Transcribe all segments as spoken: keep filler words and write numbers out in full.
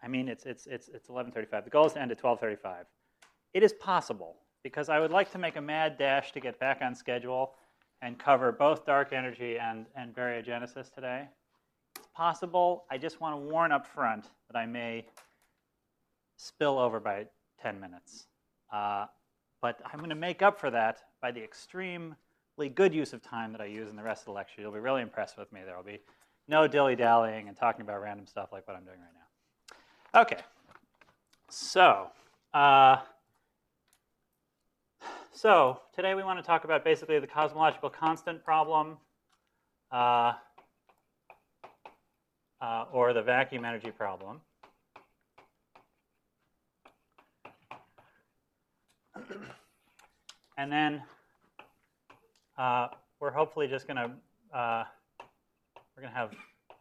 I mean, it's, it's, it's, it's eleven thirty-five. The goal is to end at twelve thirty-five. It is possible, because I would like to make a mad dash to get back on schedule and cover both dark energy and, and baryogenesis today. It's possible. I just want to warn up front that I may spill over by ten minutes. Uh, but I'm going to make up for that by the extremely good use of time that I use in the rest of the lecture. You'll be really impressed with me. There will be no dilly-dallying and talking about random stuff like what I'm doing right now. Okay. So, uh, so today we want to talk about basically the cosmological constant problem, uh, uh, or the vacuum energy problem. And then uh, we're hopefully just going to uh, we're going to have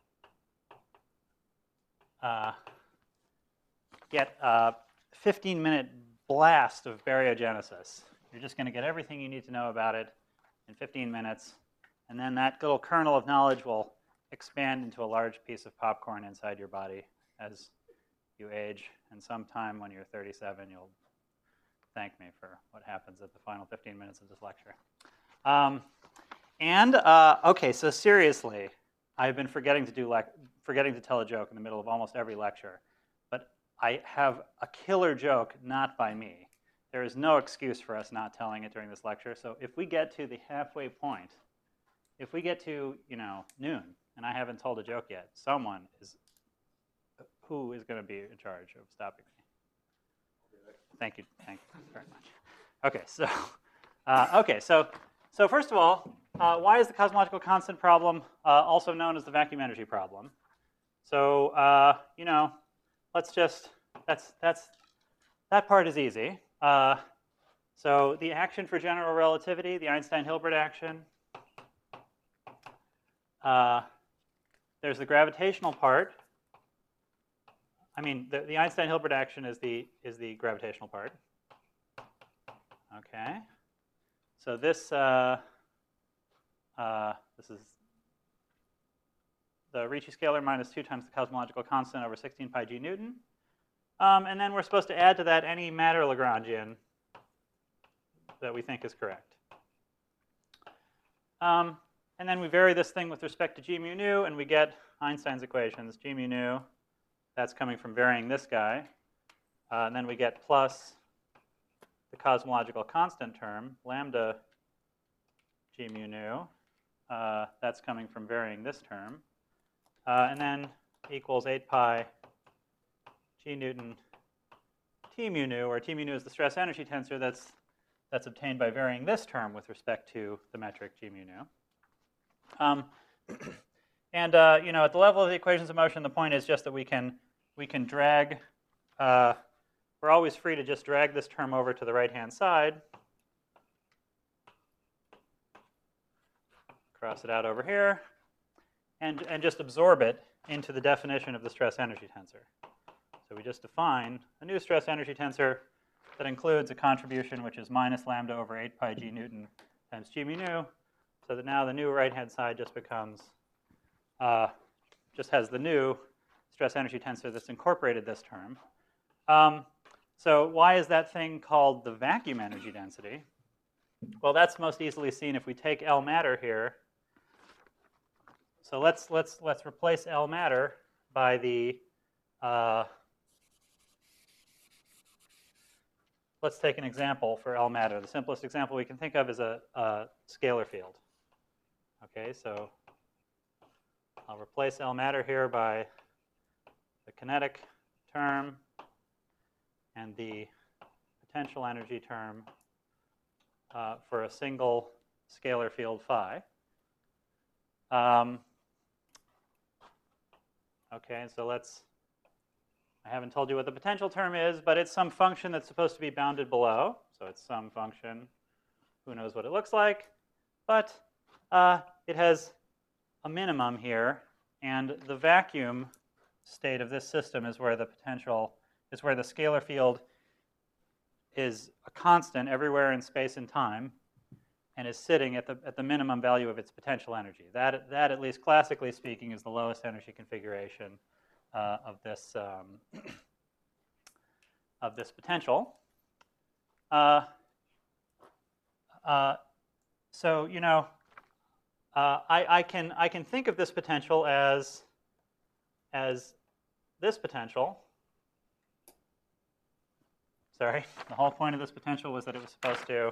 uh, get a fifteen minute blast of baryogenesis. You're just going to get everything you need to know about it in fifteen minutes, and then that little kernel of knowledge will expand into a large piece of popcorn inside your body as you age. And sometime when you're thirty-seven, you'll thank me for what happens at the final fifteen minutes of this lecture. Um, and uh, okay, so seriously, I've been forgetting to do lec forgetting to tell a joke in the middle of almost every lecture, but I have a killer joke not by me. There is no excuse for us not telling it during this lecture. So if we get to the halfway point, if we get to you know noon and I haven't told a joke yet, someone is who is going to be in charge of stopping me. Thank you. Thank you very much. Okay, so uh, okay, so so first of all, uh, why is the cosmological constant problem uh, also known as the vacuum energy problem? So uh, you know, let's just that's that's that part is easy. Uh, so the action for general relativity, the Einstein-Hilbert action. Uh, there's the gravitational part. I mean, the, the Einstein-Hilbert action is the is the gravitational part. Okay. So this uh, uh, this is the Ricci scalar minus two times the cosmological constant over sixteen pi g Newton. Um, and then we're supposed to add to that any matter Lagrangian that we think is correct. Um, and then we vary this thing with respect to g mu nu, and we get Einstein's equations. G mu nu, that's coming from varying this guy. Uh, and then we get plus the cosmological constant term, lambda g mu nu. Uh, that's coming from varying this term. Uh, and then equals eight pi g Newton T mu nu, where T mu nu is the stress energy tensor that's, that's obtained by varying this term with respect to the metric g mu nu. Um, and uh, you know, at the level of the equations of motion, the point is just that we can, we can drag, uh, we're always free to just drag this term over to the right-hand side, cross it out over here, and, and just absorb it into the definition of the stress energy tensor. So we just define a new stress energy tensor that includes a contribution which is minus lambda over eight pi g Newton times g mu nu, so that now the new right-hand side just becomes, uh, just has the new stress energy tensor that's incorporated this term. Um, so why is that thing called the vacuum energy density? Well, that's most easily seen if we take L matter here. So let's let's let's replace L matter by the uh, let's take an example for L matter. The simplest example we can think of is a, a scalar field. Okay, so I'll replace L matter here by the kinetic term and the potential energy term uh, for a single scalar field phi. Um, okay, so let's, I haven't told you what the potential term is, but it's some function that's supposed to be bounded below. So it's some function, who knows what it looks like, but uh, it has a minimum here, and the vacuum state of this system is where the potential, is where the scalar field is a constant everywhere in space and time, and is sitting at the, at the minimum value of its potential energy. That, that, at least classically speaking, is the lowest energy configuration uh, of this um, of this potential. Uh, uh, so you know, uh, I, I can I can think of this potential as as this potential. Sorry, the whole point of this potential was that it was supposed to.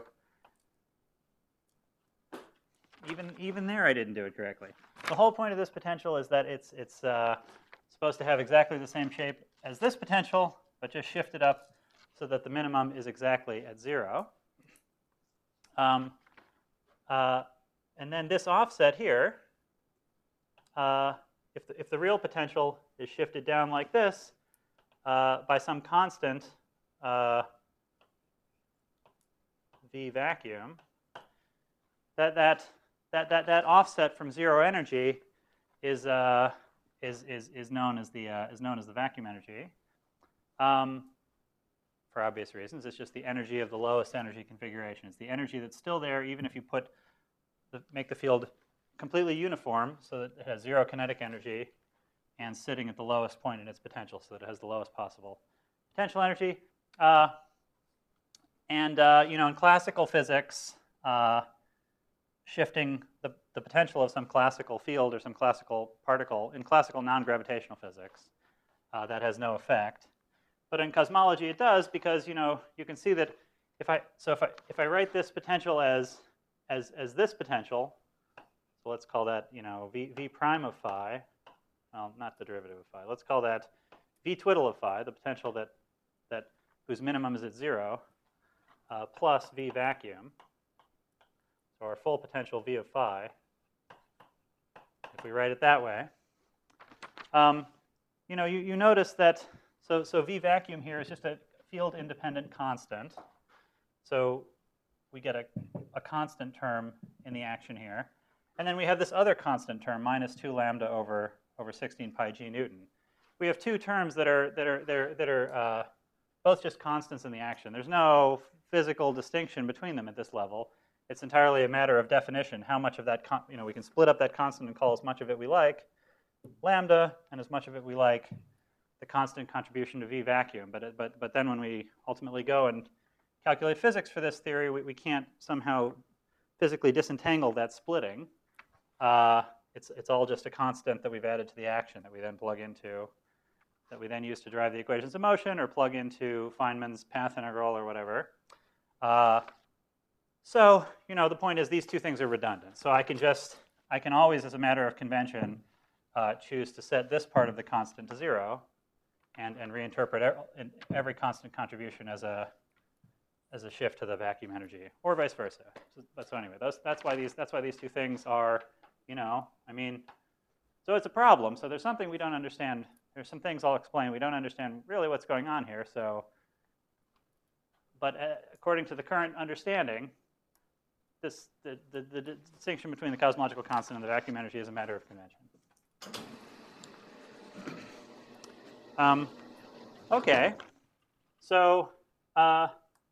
Even even there, I didn't do it correctly. The whole point of this potential is that it's it's uh, supposed to have exactly the same shape as this potential, but just shifted up so that the minimum is exactly at zero. Um, uh, and then this offset here, uh, if the, if the real potential is shifted down like this uh, by some constant uh, v vacuum, that that That, that, that offset from zero energy is, uh, is, is, is, known as the, uh, is known as the vacuum energy. Um, for obvious reasons, it's just the energy of the lowest energy configuration. It's the energy that's still there even if you put the, make the field completely uniform so that it has zero kinetic energy and sitting at the lowest point in its potential so that it has the lowest possible potential energy. Uh, and, uh, you know, in classical physics, uh, shifting the, the potential of some classical field or some classical particle in classical non-gravitational physics, uh, that has no effect. But in cosmology it does, because you know you can see that if I so if I if I write this potential as as as this potential, so let's call that you know v v prime of phi, well not the derivative of phi. Let's call that v twiddle of phi, the potential that that whose minimum is at zero, uh, plus v vacuum. So our full potential v of phi, if we write it that way, um, you know, you, you notice that, so, so v vacuum here is just a field-independent constant. So we get a, a constant term in the action here. And then we have this other constant term, minus two lambda over, over sixteen pi g Newton. We have two terms that are, that are, that are, that are uh, both just constants in the action. There's no physical distinction between them at this level. It's entirely a matter of definition. How much of that, con you know, we can split up that constant and call as much of it we like lambda, and as much of it we like the constant contribution to v vacuum. But but but then when we ultimately go and calculate physics for this theory, we, we can't somehow physically disentangle that splitting. Uh, it's it's all just a constant that we've added to the action that we then plug into, that we then use to drive the equations of motion or plug into Feynman's path integral or whatever. Uh, So, you know, the point is these two things are redundant. So I can just, I can always, as a matter of convention, uh, choose to set this part of the constant to zero and, and reinterpret every constant contribution as a, as a shift to the vacuum energy, or vice versa. So, but so anyway, those, that's, why these, that's why these two things are, you know, I mean, so it's a problem. So there's something we don't understand. There's some things I'll explain. We don't understand really what's going on here. So, but uh, according to the current understanding, This, the, the, the distinction between the cosmological constant and the vacuum energy is a matter of convention. Um, okay, so uh,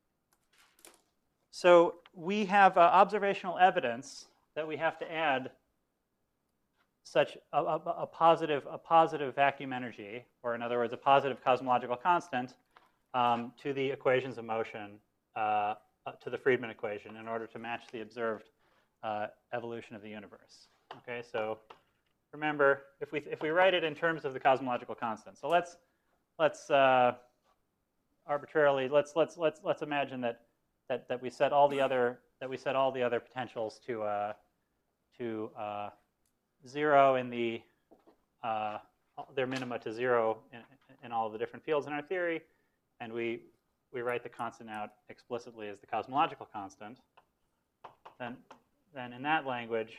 so we have uh, observational evidence that we have to add such a, a, a positive a positive vacuum energy, or in other words, a positive cosmological constant, um, to the equations of motion. Uh, Uh, to the Friedmann equation in order to match the observed uh, evolution of the universe. Okay, so remember, if we if we write it in terms of the cosmological constant, so let's let's uh, arbitrarily let's let's let's let's imagine that that that we set all the other that we set all the other potentials to uh, to uh, zero in the uh, their minima to zero in, in all of the different fields in our theory, and we we write the constant out explicitly as the cosmological constant, then, then in that language,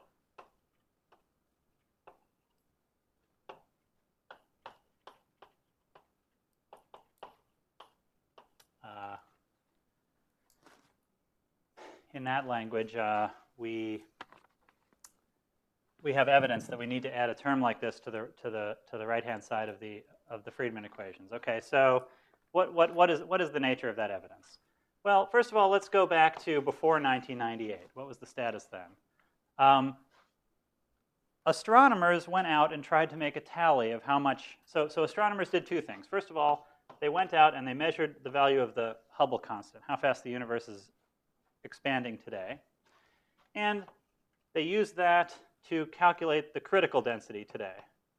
uh, in that language, uh, we we have evidence that we need to add a term like this to the to the to the right-hand side of the of the Friedmann equations. Okay, so. What, what, what, is, what is the nature of that evidence? Well, first of all, let's go back to before nineteen ninety-eight. What was the status then? Um, astronomers went out and tried to make a tally of how much. So, so astronomers did two things. First of all, they went out and they measured the value of the Hubble constant, how fast the universe is expanding today. And they used that to calculate the critical density today.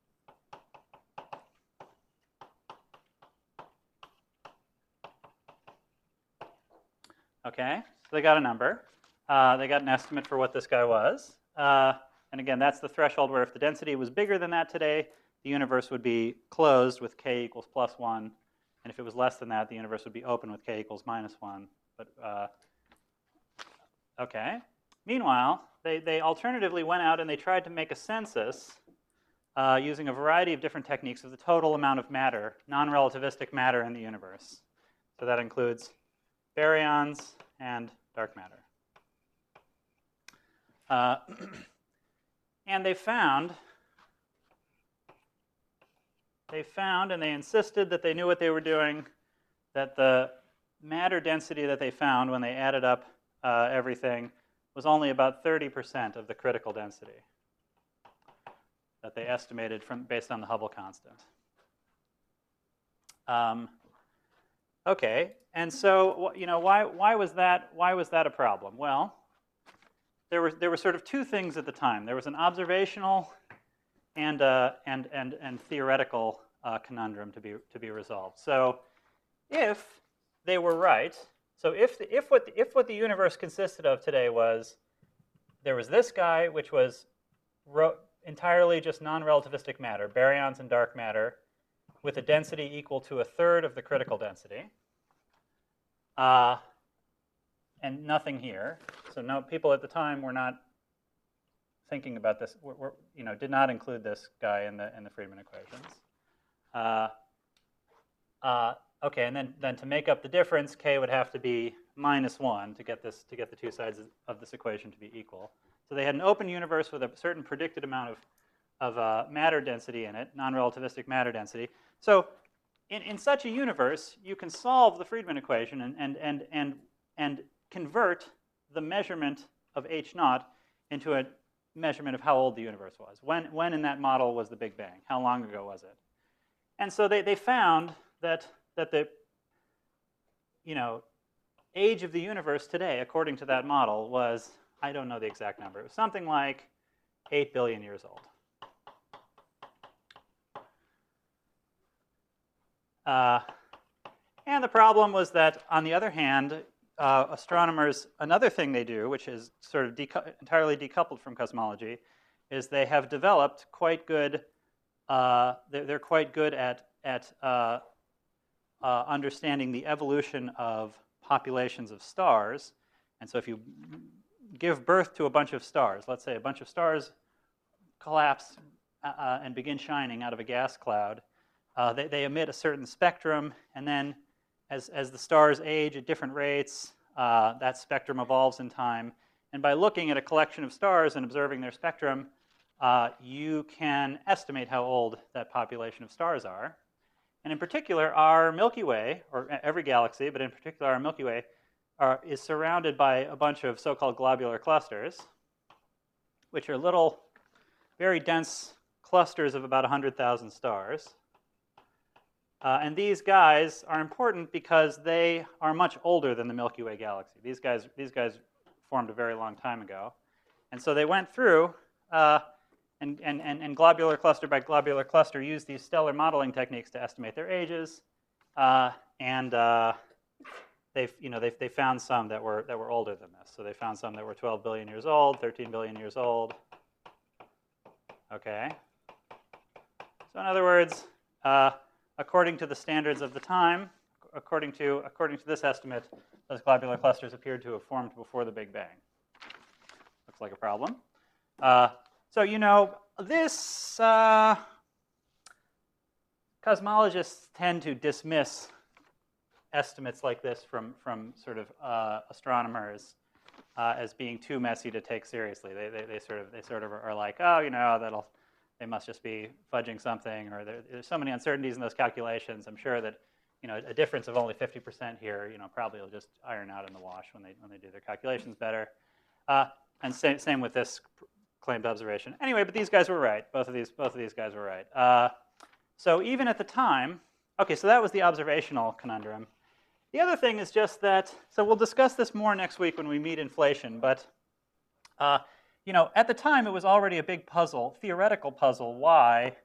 Okay, so they got a number. Uh, they got an estimate for what this guy was. Uh, and again, that's the threshold where if the density was bigger than that today, the universe would be closed with k equals plus one. And if it was less than that, the universe would be open with k equals minus one. But, uh, okay. Meanwhile, they, they alternatively went out and they tried to make a census uh, using a variety of different techniques of the total amount of matter, non-relativistic matter in the universe. So that includes baryons and dark matter. Uh, and they found, they found, and they insisted that they knew what they were doing, that the matter density that they found when they added up uh, everything was only about thirty percent of the critical density that they estimated from, based on the Hubble constant. Um, okay, and so you know why why was that why was that a problem? Well, there were there were sort of two things at the time. There was an observational and uh, and and and theoretical uh, conundrum to be to be resolved. So, if they were right, so if the, if what the, if what the universe consisted of today was there was this guy, which was ro entirely just non-relativistic matter, baryons and dark matter, with a density equal to a third of the critical density, uh, and nothing here. So no, people at the time were not thinking about this. Were, were, you know, did not include this guy in the in the Friedmann equations. Uh, uh, okay, and then then to make up the difference, k would have to be minus one to get this to get the two sides of this equation to be equal. So they had an open universe with a certain predicted amount of of uh, matter density in it, non-relativistic matter density. So in in such a universe, you can solve the Friedmann equation and and and and and convert the measurement of H naught into a measurement of how old the universe was. When, when in that model was the Big Bang? How long ago was it? And so they, they found that, that the you know, age of the universe today, according to that model, was, I don't know the exact number, it was something like eight billion years old. Uh, and the problem was that, on the other hand, Uh, astronomers, another thing they do, which is sort of decu entirely decoupled from cosmology, is they have developed quite good, uh, they're, they're quite good at, at uh, uh, understanding the evolution of populations of stars. And so if you give birth to a bunch of stars, let's say a bunch of stars collapse uh, and begin shining out of a gas cloud, uh, they, they emit a certain spectrum, and then As, as the stars age at different rates, uh, that spectrum evolves in time. And by looking at a collection of stars and observing their spectrum, uh, you can estimate how old that population of stars are. And in particular, our Milky Way, or every galaxy, but in particular our Milky Way, are, is surrounded by a bunch of so-called globular clusters, which are little, very dense clusters of about one hundred thousand stars. Uh, and these guys are important because they are much older than the Milky Way galaxy. These guys, these guys formed a very long time ago. And so they went through uh, and, and, and, and globular cluster by globular cluster used these stellar modeling techniques to estimate their ages. Uh, and uh, they've, you know, they've, they found some that were, that were older than this. So they found some that were twelve billion years old, thirteen billion years old. Okay. So in other words, uh, according to the standards of the time, according to, according to this estimate, those globular clusters appeared to have formed before the Big Bang. Looks like a problem. Uh, so, you know, this, uh, cosmologists tend to dismiss estimates like this from, from sort of uh, astronomers uh, as being too messy to take seriously. They, they, they, sort of, they sort of are like, oh, you know, that'll, they must just be fudging something, or there, there's so many uncertainties in those calculations. I'm sure that, you know, a difference of only fifty percent here, you know, probably will just iron out in the wash when they when they do their calculations better. Uh, and same same with this claimed observation. Anyway, but these guys were right. Both of these, both of these guys were right. Uh, so even at the time, okay, so that was the observational conundrum. The other thing is just that, so we'll discuss this more next week when we meet inflation, but uh, you know, at the time it was already a big puzzle, theoretical puzzle, why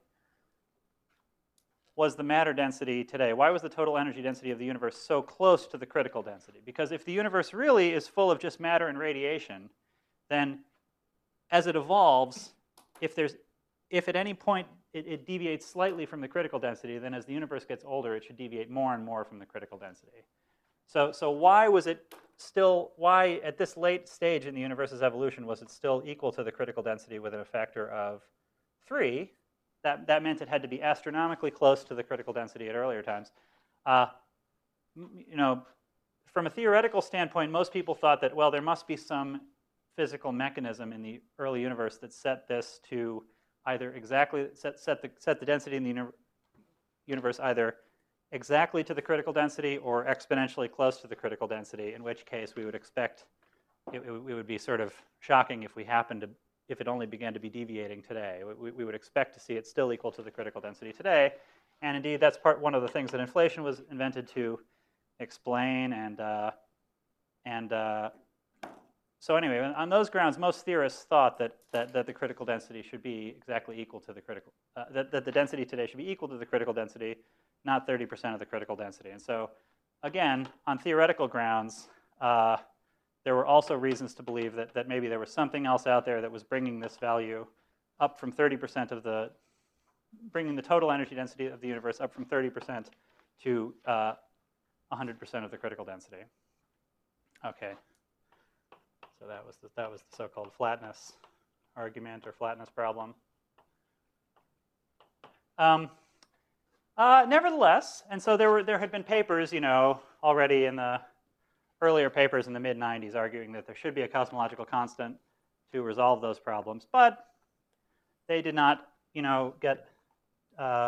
was the matter density today, why was the total energy density of the universe so close to the critical density? Because if the universe really is full of just matter and radiation, then as it evolves, if there's, if at any point it, it deviates slightly from the critical density, then as the universe gets older, it should deviate more and more from the critical density. So, so why was it still, why at this late stage in the universe's evolution was it still equal to the critical density with a factor of three? That, that meant it had to be astronomically close to the critical density at earlier times. Uh, you know, from a theoretical standpoint, most people thought that, well, there must be some physical mechanism in the early universe that set this to either exactly, set, set, the, set the density in the uni universe either exactly to the critical density or exponentially close to the critical density, in which case we would expect, it, it, it would be sort of shocking if we happened to, if it only began to be deviating today. We, we would expect to see it still equal to the critical density today. And indeed, that's part one of the things that inflation was invented to explain. And, uh, and uh, so anyway, on those grounds, most theorists thought that, that, that the critical density should be exactly equal to the critical, uh, that, that the density today should be equal to the critical density, not thirty percent of the critical density. And so, again, on theoretical grounds, uh, there were also reasons to believe that, that maybe there was something else out there that was bringing this value up from thirty percent of the, bringing the total energy density of the universe up from thirty percent to uh, one hundred percent of the critical density. Okay. So that was the, that was the so-called flatness argument or flatness problem. Um, uh, nevertheless, and so there were there had been papers, you know, already in the earlier papers in the mid nineties arguing that there should be a cosmological constant to resolve those problems, but they did not, you know, get uh,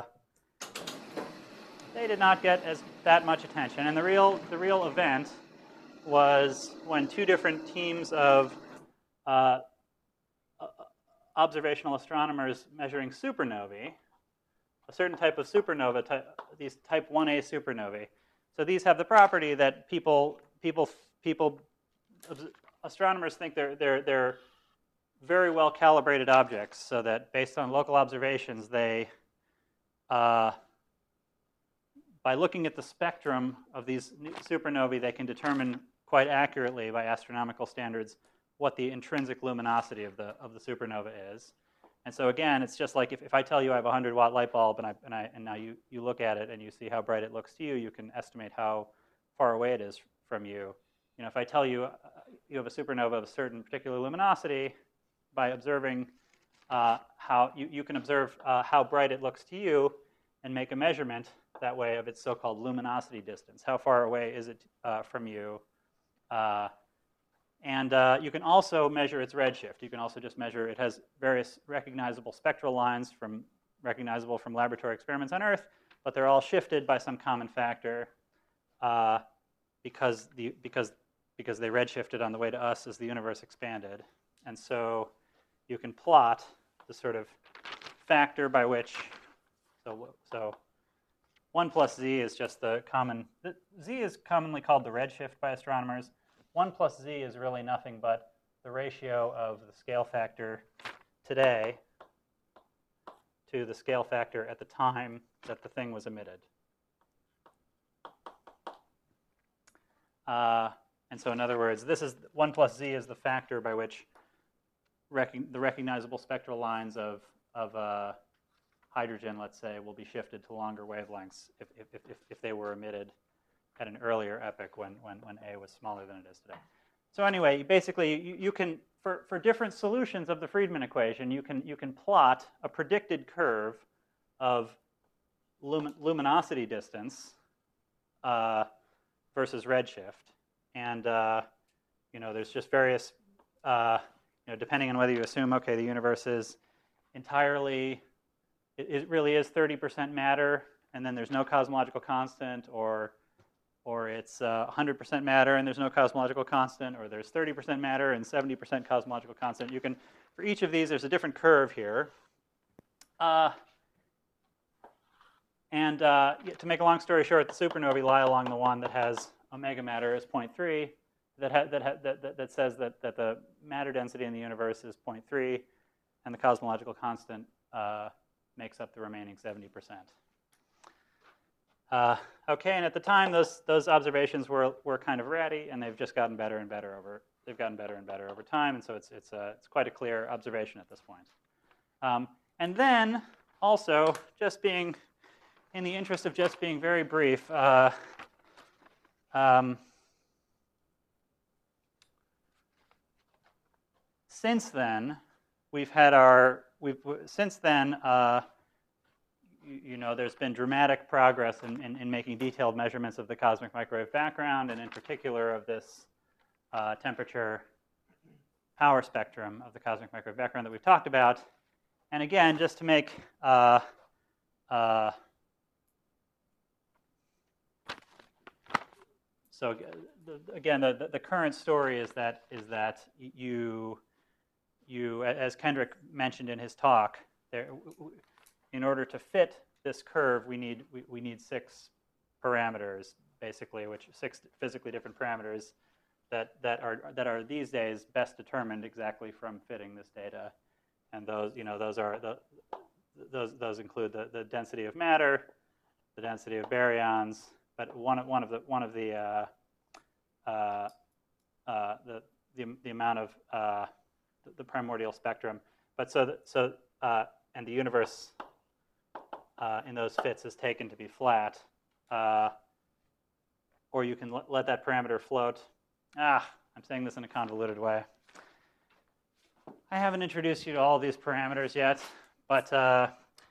they did not get as that much attention. And the real the real event was when two different teams of uh, observational astronomers measuring supernovae, a certain type of supernova, type, these type one A supernovae. So these have the property that people, people, people, astronomers think they're, they're, they're very well calibrated objects, so that based on local observations, they, uh, by looking at the spectrum of these supernovae, they can determine quite accurately by astronomical standards what the intrinsic luminosity of the, of the supernova is. And so again, it's just like if, if I tell you I have a one hundred watt light bulb and, I, and, I, and now you, you look at it and you see how bright it looks to you, you can estimate how far away it is from you. You know, if I tell you uh, you have a supernova of a certain particular luminosity, by observing uh, how, you, you can observe uh, how bright it looks to you and make a measurement that way of its so-called luminosity distance. How far away is it uh, from you? Uh, And uh, you can also measure its redshift. You can also just measure, it has various recognizable spectral lines from recognizable from laboratory experiments on Earth, but they're all shifted by some common factor uh, because, the, because, because they redshifted on the way to us as the universe expanded. And so you can plot the sort of factor by which, so, so one plus z is just the common, the, z is commonly called the redshift by astronomers. one plus z is really nothing but the ratio of the scale factor today to the scale factor at the time that the thing was emitted. Uh, and so in other words, this is one plus z is the factor by which rec the recognizable spectral lines of, of uh, hydrogen, let's say, will be shifted to longer wavelengths if, if, if, if they were emitted at an earlier epoch when, when, when A was smaller than it is today. So anyway, basically, you, you can, for, for different solutions of the Friedmann equation, you can, you can plot a predicted curve of lumin luminosity distance uh, versus redshift. And, uh, you know, there's just various, uh, you know, depending on whether you assume, okay, the universe is entirely, it, it really is thirty percent matter, and then there's no cosmological constant, or or it's uh, one hundred percent matter and there's no cosmological constant, or there's thirty percent matter and seventy percent cosmological constant. You can for each of these, there's a different curve here. Uh, and uh, to make a long story short, the supernovae lie along the one that has omega matter as zero point three, that, ha that, ha that, that, that says that, that the matter density in the universe is zero point three, and the cosmological constant uh, makes up the remaining seventy percent. Uh, okay, and at the time, those those observations were were kind of ratty, and they've just gotten better and better over they've gotten better and better over time, and so it's it's uh, it's quite a clear observation at this point. Um, and then also, just being in the interest of just being very brief, uh, um, since then we've had our we've since then. Uh, You know, there's been dramatic progress in, in, in making detailed measurements of the cosmic microwave background, and in particular of this uh, temperature power spectrum of the cosmic microwave background that we've talked about. And again, just to make uh, uh, so the, again, the, the current story is that is that you you as Kendrick mentioned in his talk, there. In order to fit this curve, we need we, we need six parameters, basically, which six physically different parameters that that are that are these days best determined exactly from fitting this data. And those you know those are the those those include the, the density of matter, the density of baryons, but one of one of the one of the uh, uh, uh, the, the the amount of uh, the, the primordial spectrum. But so that, so uh, and the universe. Uh, in those fits is taken to be flat, uh, or you can l let that parameter float. Ah, I'm saying this in a convoluted way. I haven't introduced you to all these parameters yet, but uh,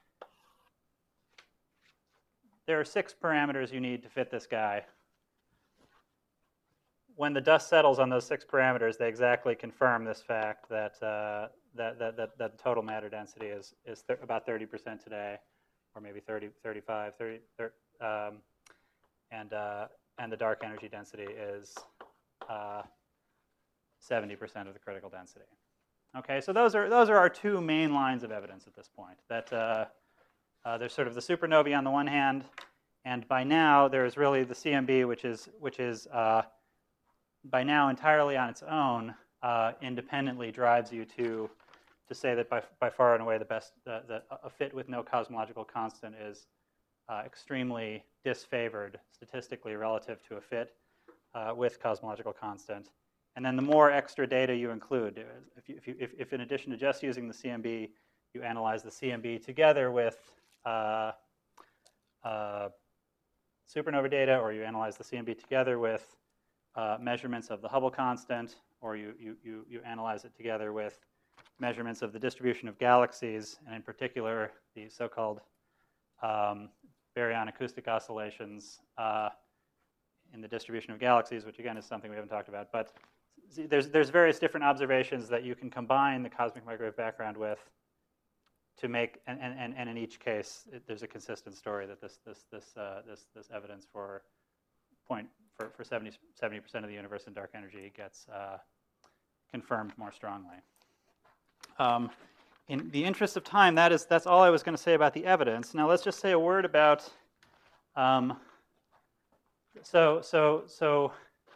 there are six parameters you need to fit this guy. When the dust settles on those six parameters, they exactly confirm this fact that uh, that, that, that, that the total matter density is, is th about thirty percent today. Or maybe thirty, thirty-five, thirty, thirty um, and uh, and the dark energy density is uh, seventy percent of the critical density. Okay, so those are those are our two main lines of evidence at this point. That uh, uh, there's sort of the supernovae on the one hand, and by now there's really the C M B, which is which is uh, by now entirely on its own, uh, independently drives you to. To say that by, by far and away the best, uh, the, a fit with no cosmological constant is uh, extremely disfavored statistically relative to a fit uh, with cosmological constant. And then the more extra data you include, if, you, if, you, if, if in addition to just using the C M B, you analyze the C M B together with uh, uh, supernova data, or you analyze the C M B together with uh, measurements of the Hubble constant, or you, you, you, you analyze it together with measurements of the distribution of galaxies, and in particular, the so-called um, baryon acoustic oscillations uh, in the distribution of galaxies, which again is something we haven't talked about. But there's, there's various different observations that you can combine the cosmic microwave background with to make, and, and, and in each case, it, there's a consistent story that this, this, this, uh, this, this evidence for point for, for seventy percent of the universe in dark energy gets uh, confirmed more strongly. Um, in the interest of time, that is, that's all I was going to say about the evidence. Now let's just say a word about, um, so, so, so,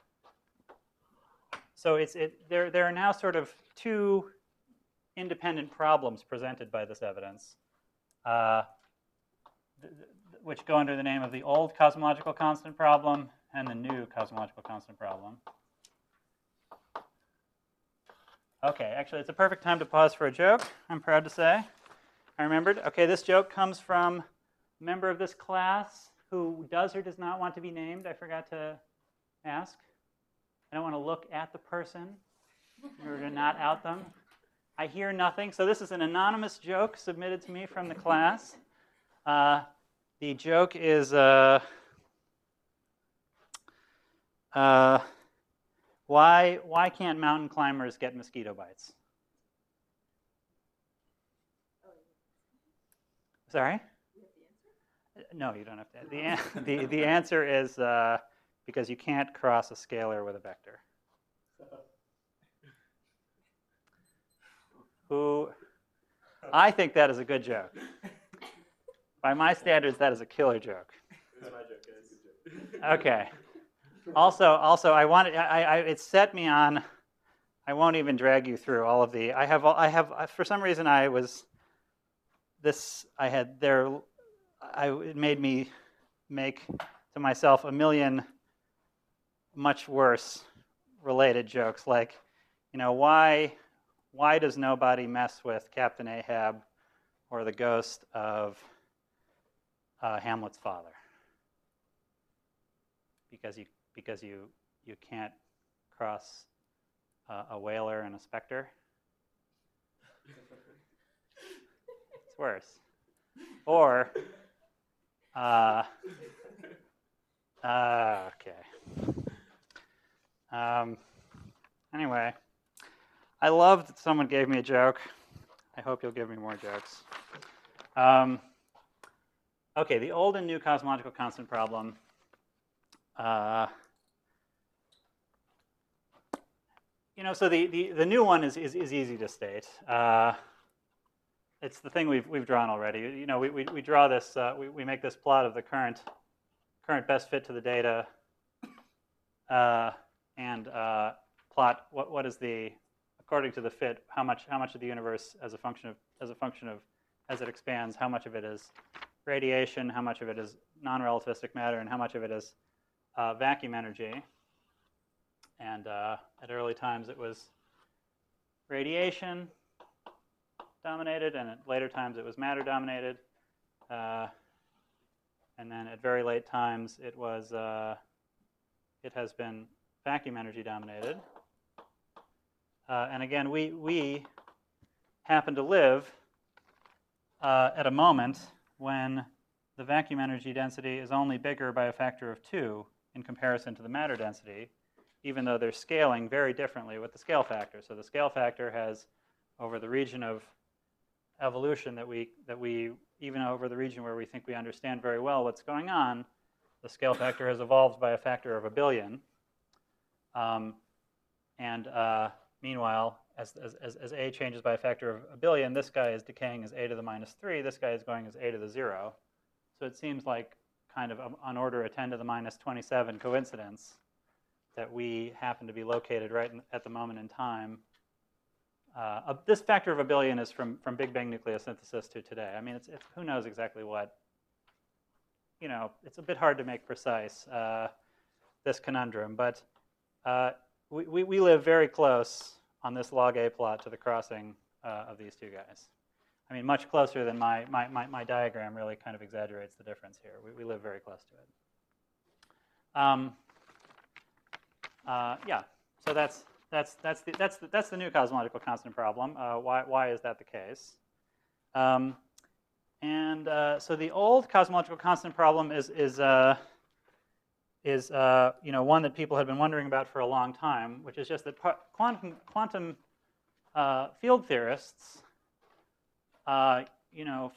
so it's, it, there, there are now sort of two independent problems presented by this evidence, uh, th th which go under the name of the old cosmological constant problem and the new cosmological constant problem. Okay, actually, it's a perfect time to pause for a joke, I'm proud to say. I remembered. Okay, this joke comes from a member of this class who does or does not want to be named. I forgot to ask. I don't want to look at the person in order to not out them. I hear nothing. So this is an anonymous joke submitted to me from the class. Uh, the joke is, uh, uh, why, why can't mountain climbers get mosquito bites? Sorry? No, you don't have to. The, an the, the answer is uh, because you can't cross a scalar with a vector. Who, I think that is a good joke. By my standards, that is a killer joke. It's my joke, guys. Okay. Also, also, I wanted, I, I, it set me on. I won't even drag you through all of the. I have, I have, for some reason, I was. This, I had there. I it made me make to myself a million much worse related jokes, like, you know, why, why does nobody mess with Captain Ahab or the ghost of uh, Hamlet's father? Because you, because you, you can't cross uh, a whaler and a specter. It's worse. Or, uh, uh, okay. Um, anyway, I love that someone gave me a joke. I hope you'll give me more jokes. Um, okay, the old and new cosmological constant problem. Uh, you know, so the, the, the new one is, is, is easy to state. Uh, it's the thing we've, we've drawn already. You know, we, we, we draw this, uh, we, we make this plot of the current, current best fit to the data, uh, and uh, plot what, what is the, according to the fit, how much, how much of the universe as a function of, as a function of, as it expands, how much of it is radiation, how much of it is non-relativistic matter, and how much of it is uh, vacuum energy. And uh, at early times it was radiation dominated, and at later times it was matter dominated. Uh, and then at very late times it was, uh, it has been vacuum energy dominated. Uh, and again, we, we happen to live uh, at a moment when the vacuum energy density is only bigger by a factor of two in comparison to the matter density, even though they're scaling very differently with the scale factor. So the scale factor has, over the region of evolution that we, that we, even over the region where we think we understand very well what's going on, the scale factor has evolved by a factor of a billion. Um, and uh, meanwhile, as, as, as a changes by a factor of a billion, this guy is decaying as a to the minus three, this guy is going as a to the zero. So it seems like kind of on order a ten to the minus twenty-seven coincidence that we happen to be located right in, at the moment in time. Uh, uh, this factor of a billion is from, from Big Bang nucleosynthesis to today. I mean, it's, it's who knows exactly what, you know, it's a bit hard to make precise, uh, this conundrum, but uh, we, we, we live very close on this log A plot to the crossing uh, of these two guys. I mean, much closer than my, my, my, my diagram really kind of exaggerates the difference here. We, we live very close to it. Um, uh, yeah, so that's, that's, that's, the, that's, the, that's the new cosmological constant problem. Uh, why, why is that the case? Um, and uh, so the old cosmological constant problem is, is, uh, is uh, you know, one that people had been wondering about for a long time, which is just that quantum, quantum uh, field theorists, uh, you know,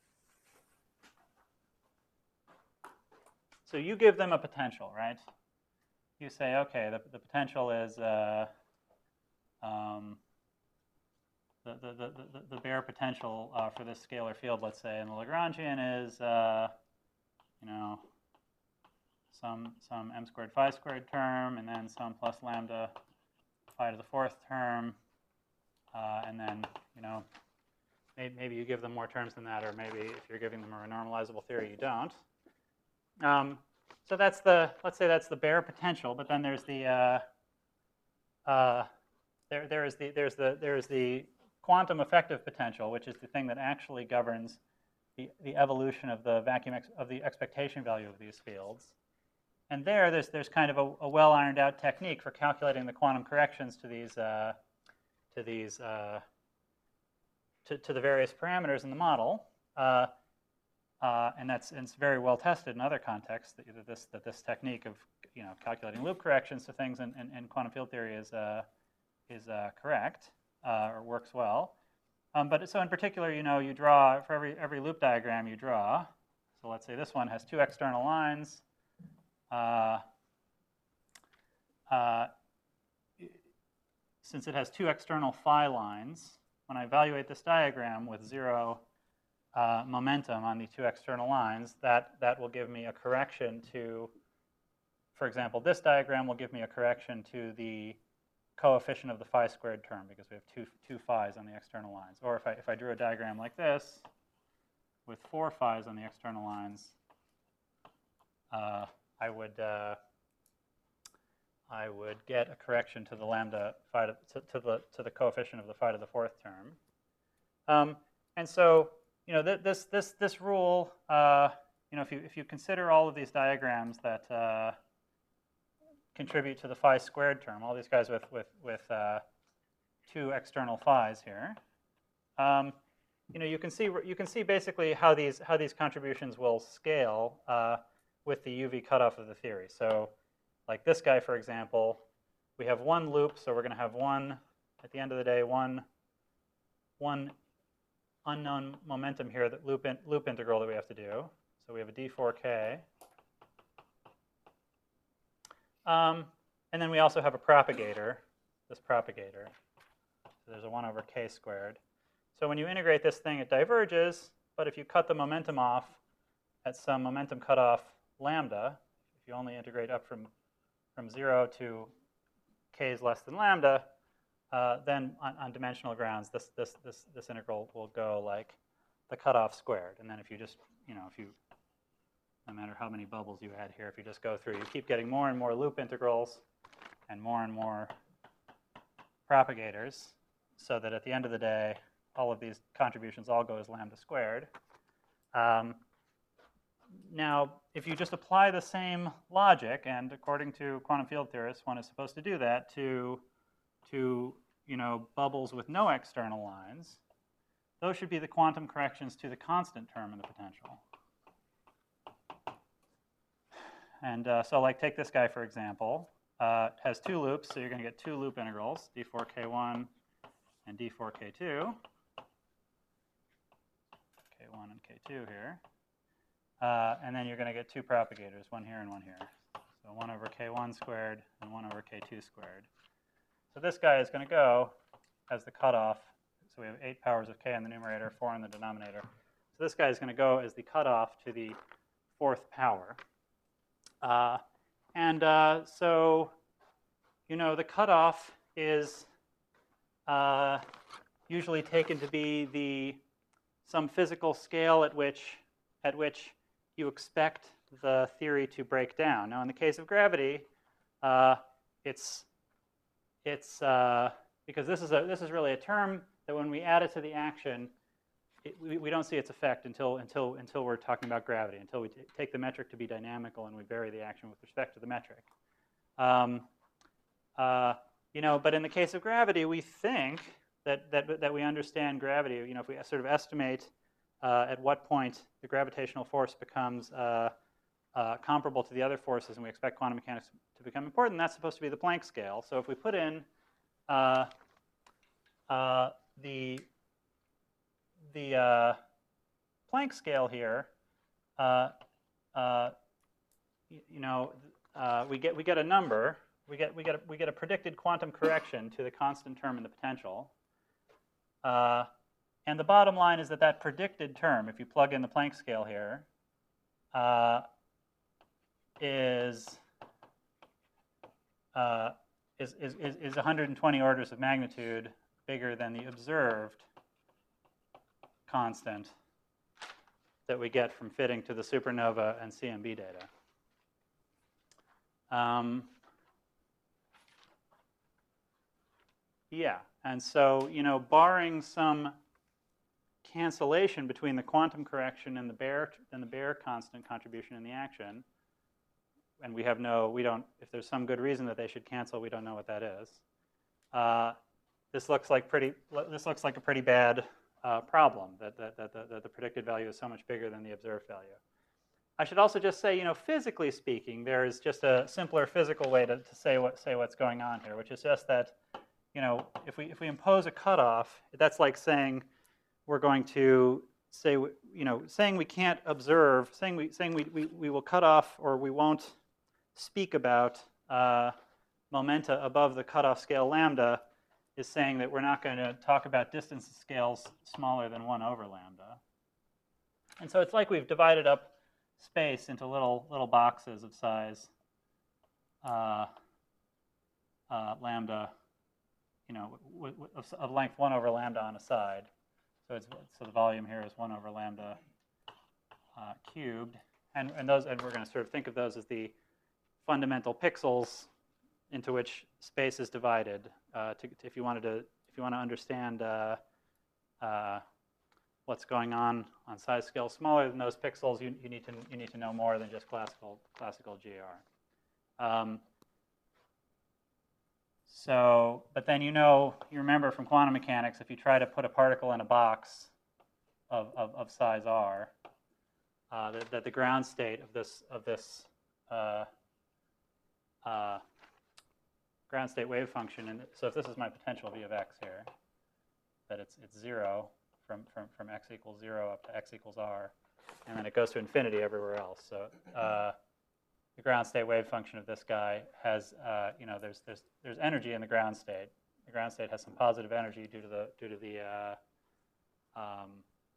so you give them a potential, right? You say, okay, the, the potential is uh, um, the, the, the, the, the bare potential uh, for this scalar field, let's say, and the Lagrangian is, uh, you know, some, some m squared phi squared term, and then some plus lambda phi to the fourth term, uh, and then, you know, maybe, maybe you give them more terms than that, or maybe if you're giving them a normalizable theory, you don't. Um, so that's the, let's say that's the bare potential, but then there's the, uh, uh, there, there is the, there's the, there's the quantum effective potential, which is the thing that actually governs the, the evolution of the vacuum, ex, of the expectation value of these fields. And there, there's, there's kind of a, a well ironed out technique for calculating the quantum corrections to these, uh, to these, uh, to, to the various parameters in the model. Uh, Uh, and that's and it's very well tested in other contexts that, that this that this technique of you know calculating loop corrections to things in, in, in quantum field theory is uh, is uh, correct uh, or works well. Um, but so in particular, you know, you draw for every every loop diagram you draw. So let's say this one has two external lines. Uh, uh, since it has two external phi lines, when I evaluate this diagram with zero uh, momentum on the two external lines, that, that will give me a correction to, for example, this diagram will give me a correction to the coefficient of the phi squared term because we have two, two phi's on the external lines. Or if I, if I drew a diagram like this with four phi's on the external lines, uh, I would uh, I would get a correction to the lambda phi to, to, to the to the coefficient of the phi to the fourth term. Um, and so, you know, th this this this rule, uh, you know, if you if you consider all of these diagrams that uh, contribute to the phi squared term, all these guys with with with uh, two external phi's here, um, you know, you can see you can see basically how these how these contributions will scale uh, with the U V cutoff of the theory. So, like this guy, for example, we have one loop, so we're going to have one, at the end of the day, one, one unknown momentum here, that loop, in, loop integral that we have to do. So we have a d four k. Um, and then we also have a propagator, this propagator. So there's a one over k squared. So when you integrate this thing, it diverges, but if you cut the momentum off at some momentum cutoff lambda, if you only integrate up from from zero to k is less than lambda, uh, then on, on dimensional grounds, this, this, this, this integral will go like the cutoff squared. And then if you just, you know, if you, no matter how many bubbles you add here, if you just go through, you keep getting more and more loop integrals and more and more propagators, so that at the end of the day, all of these contributions all go as lambda squared. Um, Now, if you just apply the same logic, and according to quantum field theorists, one is supposed to do that to, to you know, bubbles with no external lines, those should be the quantum corrections to the constant term in the potential. And uh, so, like, take this guy, for example. Uh, it has two loops, so you're going to get two loop integrals, d four k one and d four k two. k one and k two here. Uh, and then you're going to get two propagators, one here and one here. So one over k one squared and one over k two squared. So this guy is going to go as the cutoff. So we have eight powers of k in the numerator, four in the denominator. So this guy is going to go as the cutoff to the fourth power. Uh, and uh, so, you know, the cutoff is uh, usually taken to be the some physical scale at which at which you expect the theory to break down. Now, in the case of gravity, uh, it's it's uh, because this is a this is really a term that when we add it to the action, it, we, we don't see its effect until until until we're talking about gravity. Until we take the metric to be dynamical and we vary the action with respect to the metric. Um, uh, you know, but in the case of gravity, we think that that that we understand gravity. You know, if we sort of estimate Uh, at what point the gravitational force becomes uh, uh, comparable to the other forces, and we expect quantum mechanics to become important, that's supposed to be the Planck scale. So if we put in uh, uh, the, the uh, Planck scale here, uh, uh, you, you know, uh, we get we get a number. We get we get a, we get a predicted quantum correction to the constant term in the potential. Uh, And the bottom line is that that predicted term, if you plug in the Planck scale here, uh, is, uh, is, is, is one hundred twenty orders of magnitude bigger than the observed constant that we get from fitting to the supernova and C M B data. Um, yeah, and so, you know, barring some cancellation between the quantum correction and the Baire and the Baire constant contribution in the action, and we have no, we don't, if there's some good reason that they should cancel, we don't know what that is. Uh, this looks like pretty, this looks like a pretty bad uh, problem, that, that, that, that the predicted value is so much bigger than the observed value. I should also just say, you know, physically speaking, there is just a simpler physical way to, to say what say what's going on here, which is just that, you know, if we if we impose a cutoff, that's like saying we're going to say, you know, saying we can't observe, saying we saying we we, we will cut off or we won't speak about uh, momenta above the cutoff scale lambda is saying that we're not going to talk about distance scales smaller than one over lambda. And so it's like we've divided up space into little little boxes of size uh, uh, lambda, you know, w w of, of length one over lambda on a side. So it's so the volume here is one over lambda uh, cubed, and and those and we're going to sort of think of those as the fundamental pixels into which space is divided. Uh, to, to, if you wanted to, if you want to understand uh, uh, what's going on on size scale smaller than those pixels, you, you need to you need to know more than just classical classical G R. Um, so, but then you know you remember from quantum mechanics, if you try to put a particle in a box of of, of size r, uh, that, that the ground state of this of this uh, uh, ground state wave function, and so if this is my potential v of x here, that it's it's zero from from from x equals zero up to x equals r, and then it goes to infinity everywhere else. So uh, the ground state wave function of this guy has uh, you know there's there's there's energy in the ground state. The ground state has some positive energy due to the due to the uh, um,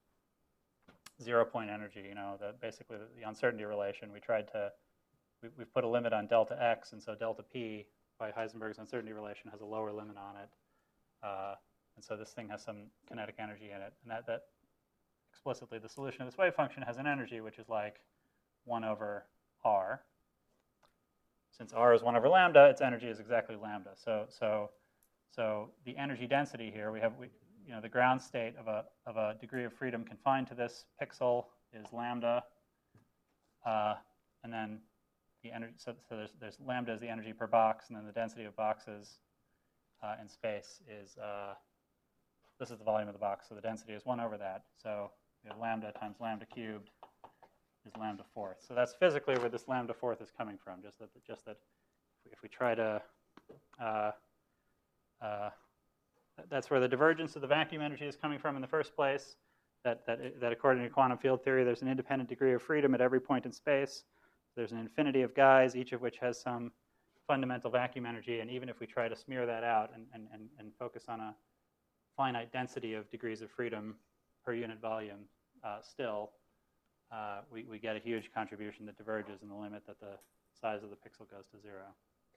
zero point energy. You know that basically the, the uncertainty relation. We tried to we, we've put a limit on delta x, and so delta p by Heisenberg's uncertainty relation has a lower limit on it. Uh, and so this thing has some kinetic energy in it. And that, that explicitly, the solution of this wave function has an energy which is like one over r. Since r is one over lambda, its energy is exactly lambda. So, so, so the energy density here, we have, we, you know, the ground state of a, of a degree of freedom confined to this pixel is lambda. Uh, and then the energy, so, so there's, there's lambda is the energy per box, and then the density of boxes uh, in space is, uh, this is the volume of the box, so the density is one over that. So we have lambda times lambda cubed is lambda fourth. So that's physically where this lambda fourth is coming from, just that, just that if we try to, uh, uh, that's where the divergence of the vacuum energy is coming from in the first place, that, that, that according to quantum field theory, there's an independent degree of freedom at every point in space. There's an infinity of guys, each of which has some fundamental vacuum energy, and even if we try to smear that out and, and, and, and focus on a finite density of degrees of freedom per unit volume, uh, still, uh, we, we get a huge contribution that diverges in the limit that the size of the pixel goes to zero.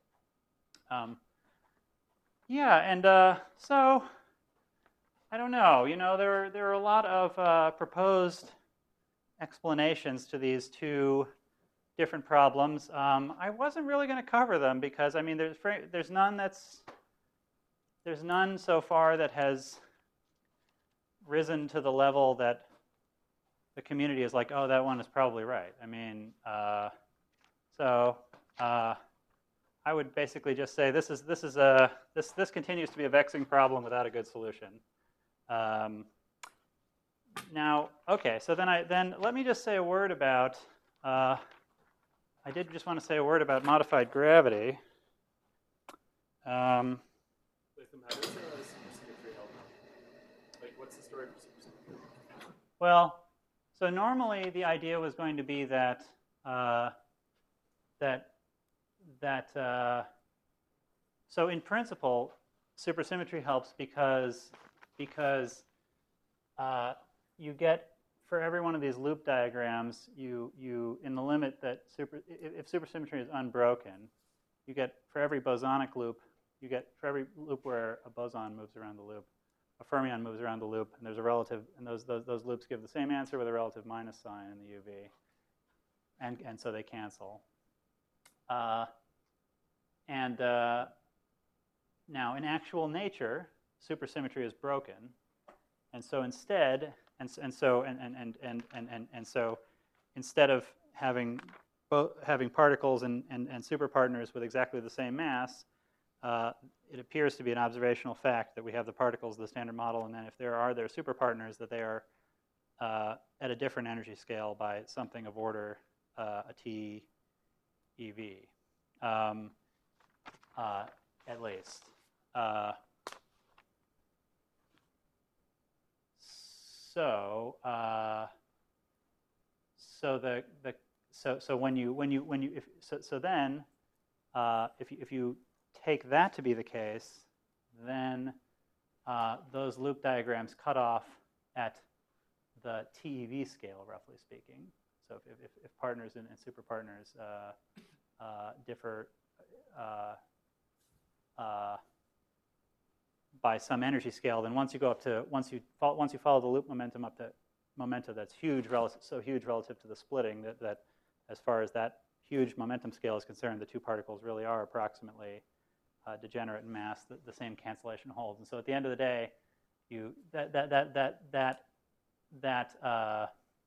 Um, yeah, and uh, so, I don't know, you know, there, there are a lot of uh, proposed explanations to these two different problems. Um, I wasn't really going to cover them because, I mean, there's, there's none that's, there's none so far that has risen to the level that the community is like, oh, that one is probably right. I mean, uh, so uh, I would basically just say this is this is a this this continues to be a vexing problem without a good solution. Um, now, okay, so then I then let me just say a word about. Uh, I did just want to say a word about modified gravity. Um, Latham, how does uh, supersymmetry help? Like, what's the story for supersymmetry? Well, so normally the idea was going to be that uh, that that uh, so in principle, supersymmetry helps because because uh, you get for every one of these loop diagrams, you you in the limit that super if, if supersymmetry is unbroken, you get for every bosonic loop, you get for every loop where a boson moves around the loop, a fermion moves around the loop, and there's a relative, and those those those loops give the same answer with a relative minus sign in the U V, and and so they cancel. Uh, and uh, now in actual nature, supersymmetry is broken, and so instead. And, and so and, and, and, and, and, and, and so instead of having both having particles and, and, and superpartners with exactly the same mass, uh, it appears to be an observational fact that we have the particles of the standard model, and then if there are their superpartners, that they are uh, at a different energy scale by something of order uh, a T E V, um, uh, at least. Uh, So, uh, so the the so so when you when you when you if so so then uh, if you, if you take that to be the case, then uh, those loop diagrams cut off at the T E V scale, roughly speaking. So if, if, if partners and, and super partners uh, uh, differ uh, uh, by some energy scale, then once you go up to once you follow, once you follow the loop momentum up to momenta that's huge relative so huge relative to the splitting that that as far as that huge momentum scale is concerned, the two particles really are approximately uh, degenerate in mass. The, the same cancellation holds, and so at the end of the day, you that that that that that that uh,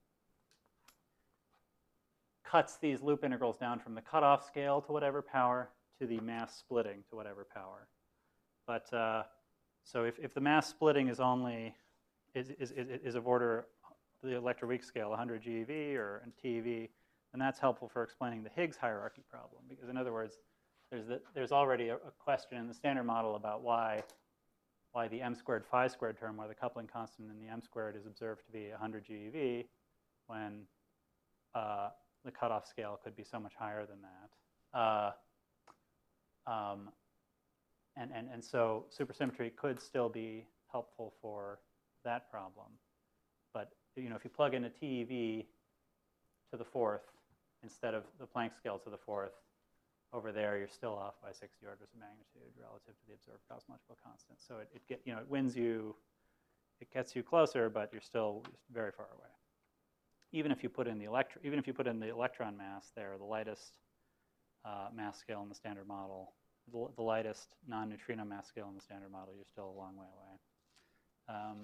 cuts these loop integrals down from the cutoff scale to whatever power to the mass splitting to whatever power. But uh, so if, if the mass splitting is only is, is, is, is of order the electroweak scale, one hundred GeV or T eV, then that's helpful for explaining the Higgs hierarchy problem. Because in other words, there's the, there's already a, a question in the standard model about why why the m squared phi squared term, where the coupling constant in the m squared is observed to be one hundred GeV, when uh, the cutoff scale could be so much higher than that. Uh, um, and, and, and so supersymmetry could still be helpful for that problem. But you know, if you plug in a T eV to the fourth instead of the Planck scale to the fourth, over there you're still off by sixty orders of magnitude relative to the observed cosmological constant. So it, it get you know it wins you, it gets you closer, but you're still very far away. Even if you put in the electron, even if you put in the electron mass there, the lightest uh, mass scale in the standard model, the, the lightest non-neutrino mass scale in the standard model, you're still a long way away. Um,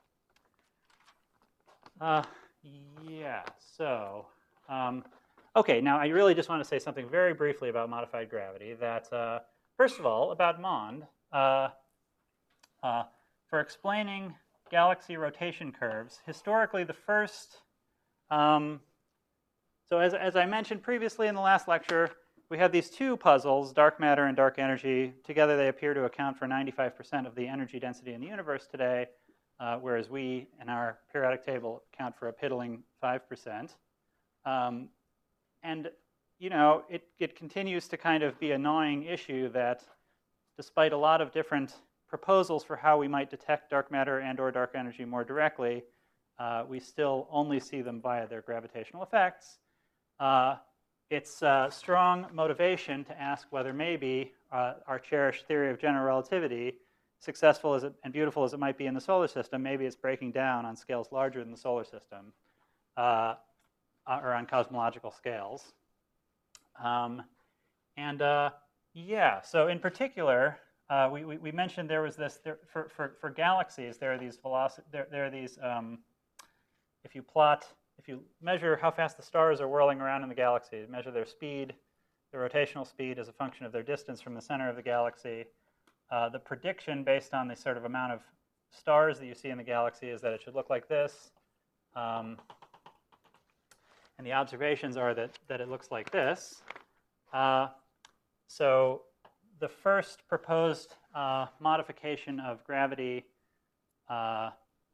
uh, yeah. So. Um, Okay, now I really just want to say something very briefly about modified gravity. That, uh, first of all, about Mond, uh, uh, for explaining galaxy rotation curves, historically the first, um, so as, as I mentioned previously in the last lecture, we have these two puzzles, dark matter and dark energy. Together they appear to account for ninety-five percent of the energy density in the universe today, uh, whereas we, in our periodic table, account for a piddling five percent. Um, And, you know, it, it continues to kind of be an annoying issue that despite a lot of different proposals for how we might detect dark matter and or dark energy more directly, uh, we still only see them via their gravitational effects. Uh, it's uh, strong motivation to ask whether maybe uh, our cherished theory of general relativity, successful as it, and beautiful as it might be in the solar system, maybe it's breaking down on scales larger than the solar system. Uh, or on cosmological scales. Um, and uh, yeah, so in particular, uh, we, we, we mentioned there was this, there, for, for, for galaxies, there are these velocity, there, there are these, um, if you plot, if you measure how fast the stars are whirling around in the galaxy, measure their speed, their rotational speed as a function of their distance from the center of the galaxy, uh, the prediction based on the sort of amount of stars that you see in the galaxy is that it should look like this. Um, And the observations are that, that it looks like this. Uh, so the first proposed uh, modification of gravity uh,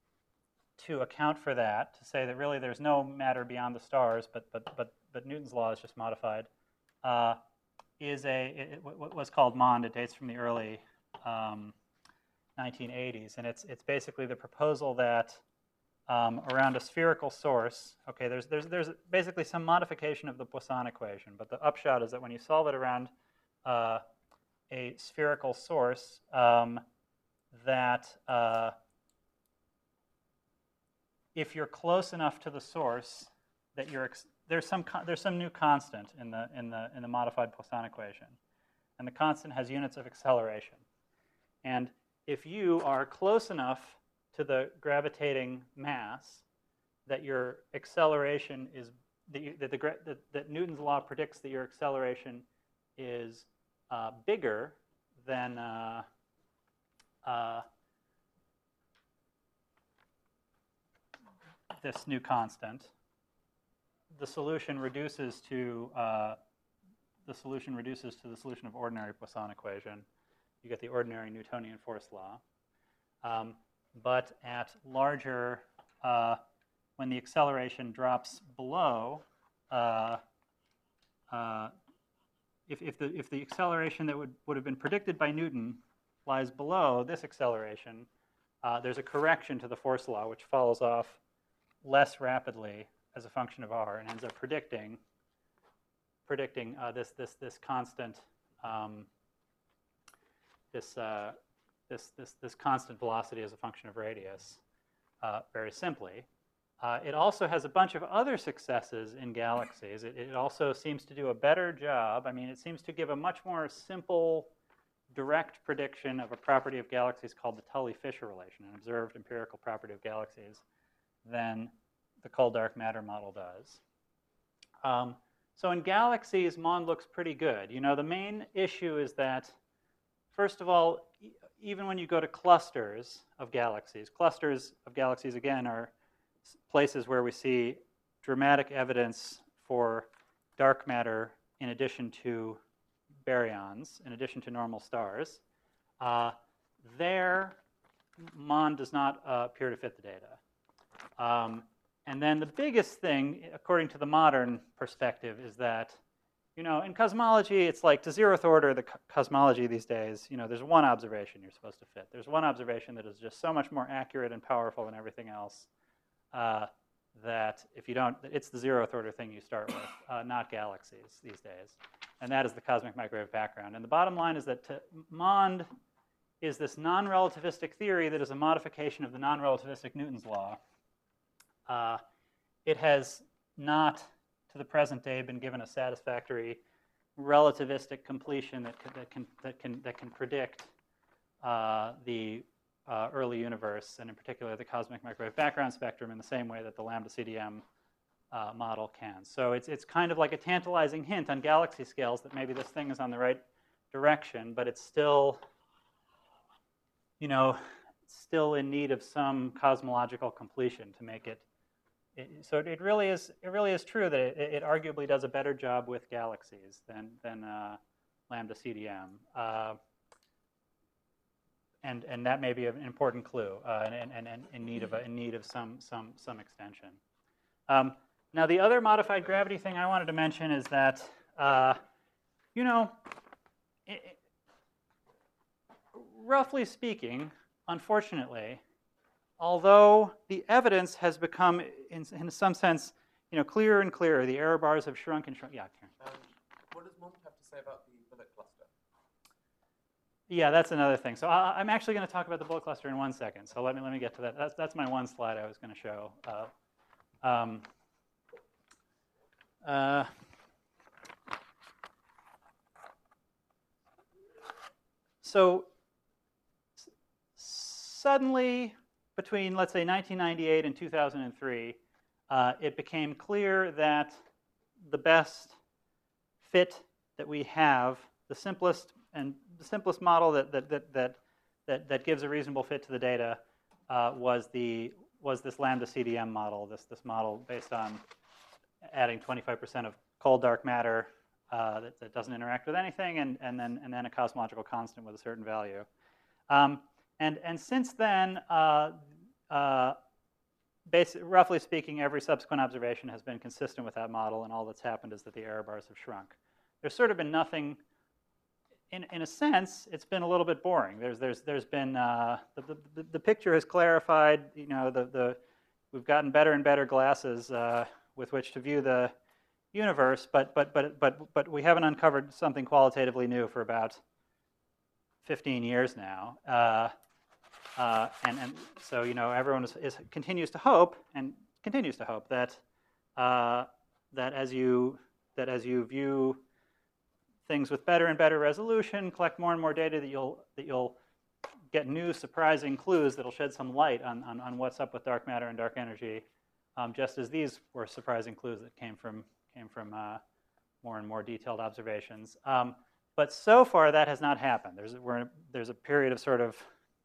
to account for that, to say that really there's no matter beyond the stars, but, but, but, but Newton's law is just modified, uh, is a, it, what was called Mond. It dates from the early um, nineteen eighties. And it's, it's basically the proposal that Um, around a spherical source. Okay, there's, there's, there's basically some modification of the Poisson equation, but the upshot is that when you solve it around uh, a spherical source, um, that uh, if you're close enough to the source, that you're ex there's some there's some new constant in the in the in the modified Poisson equation, and the constant has units of acceleration. And if you are close enough to the gravitating mass, that your acceleration is, that, you, that, the, that, that Newton's law predicts that your acceleration is uh, bigger than uh, uh, this new constant, the solution reduces to uh, the solution reduces to the solution of ordinary Poisson equation. You get the ordinary Newtonian force law. Um, But at larger, uh, when the acceleration drops below, uh, uh, if, if, the, if the acceleration that would, would have been predicted by Newton lies below this acceleration, uh, there's a correction to the force law which falls off less rapidly as a function of r and ends up predicting predicting uh, this this this constant um, this uh, this this this constant velocity as a function of radius uh, very simply. Uh, it also has a bunch of other successes in galaxies. It, it also seems to do a better job. I mean, it seems to give a much more simple, direct prediction of a property of galaxies called the Tully-Fisher relation, an observed empirical property of galaxies, than the cold dark matter model does. Um, so in galaxies, MOND looks pretty good. You know, the main issue is that, first of all, e even when you go to clusters of galaxies, clusters of galaxies, again, are places where we see dramatic evidence for dark matter in addition to baryons, in addition to normal stars. Uh, there, MOND does not uh, appear to fit the data. Um, and then the biggest thing, according to the modern perspective, is that, you know, in cosmology, it's like to zeroth order the co cosmology these days, you know, there's one observation you're supposed to fit. There's one observation that is just so much more accurate and powerful than everything else. Uh, that if you don't, it's the zeroth order thing you start with, uh, not galaxies these days. And that is the cosmic microwave background. And the bottom line is that to, MOND is this non-relativistic theory that is a modification of the non-relativistic Newton's law. Uh, it has not, to the present day, been given a satisfactory relativistic completion that can, that can, that can, that can predict uh, the Uh, early universe, and in particular the cosmic microwave background spectrum, in the same way that the lambda C D M uh, model can. So it's, it's kind of like a tantalizing hint on galaxy scales that maybe this thing is on the right direction, but it's still, you know, still in need of some cosmological completion to make it. it so it really is, it really is true that it, it arguably does a better job with galaxies than, than uh, lambda C D M. Uh, And, and that may be an important clue, uh, and, and, and in need of a, in need of some some some extension. Um, now, the other modified gravity thing I wanted to mention is that, uh, you know, it, it, roughly speaking, unfortunately, although the evidence has become, in, in some sense, you know, clearer and clearer, the error bars have shrunk and shrunk. Yeah, Karen. Um, what does MOND have to say about the bullet cluster? Yeah, that's another thing. So I, I'm actually going to talk about the bullet cluster in one second. So let me let me get to that. That's that's my one slide I was going to show. Uh, um, uh, so suddenly, between let's say nineteen ninety-eight and two thousand three, uh, it became clear that the best fit that we have, the simplest and the simplest model that that that that that, that gives a reasonable fit to the data uh, was the was this lambda C D M model. This this model based on adding twenty-five percent of cold dark matter uh, that, that doesn't interact with anything, and and then and then a cosmological constant with a certain value. Um, and and since then, uh, uh, basic, roughly speaking, every subsequent observation has been consistent with that model, and all that's happened is that the error bars have shrunk. There's sort of been nothing. In, in a sense, it's been a little bit boring. There's, there's, there's been, uh, the, the, the picture has clarified, you know, the, the, we've gotten better and better glasses uh, with which to view the universe, but, but, but, but, but we haven't uncovered something qualitatively new for about fifteen years now. Uh, uh, and, and so, you know, everyone is, is, continues to hope, and continues to hope that, uh, that, as you, that as you view things with better and better resolution, collect more and more data, that you'll that you'll get new surprising clues that'll shed some light on, on, on what's up with dark matter and dark energy, um, just as these were surprising clues that came from came from uh, more and more detailed observations. Um, but so far, that has not happened. There's we're in a, there's a period of sort of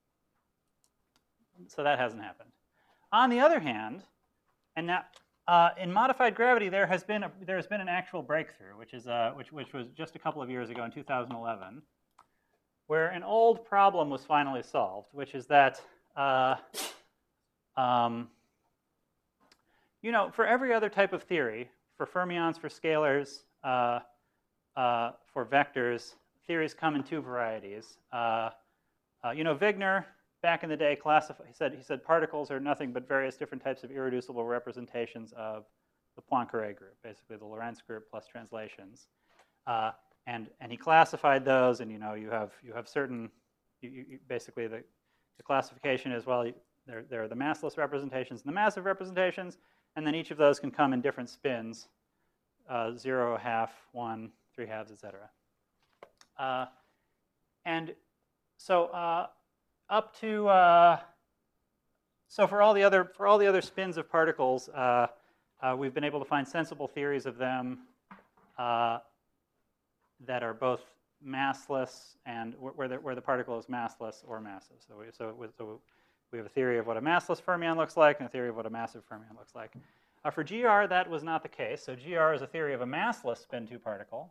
so that hasn't happened. On the other hand, and now. Uh, in modified gravity, there has been a, there has been an actual breakthrough, which is uh, which which was just a couple of years ago in two thousand eleven, where an old problem was finally solved, which is that uh, um, you know, for every other type of theory, for fermions, for scalars, uh, uh, for vectors, theories come in two varieties. Uh, uh, you know, Wigner back in the day, classify, he said, he said particles are nothing but various different types of irreducible representations of the Poincare group, basically the Lorentz group plus translations. Uh, and, and he classified those, and you know, you have, you have certain, you, you, basically the, the classification is, well, you, there, there are the massless representations and the massive representations, and then each of those can come in different spins, uh, zero, half, one, three halves, et cetera. Uh, and so uh, up to, uh, so for all the other, for all the other spins of particles, uh, uh, we've been able to find sensible theories of them uh, that are both massless and where the, where the particle is massless or massive. So we, so, so we have a theory of what a massless fermion looks like and a theory of what a massive fermion looks like. Uh, for G R, that was not the case. So G R is a theory of a massless spin two particle.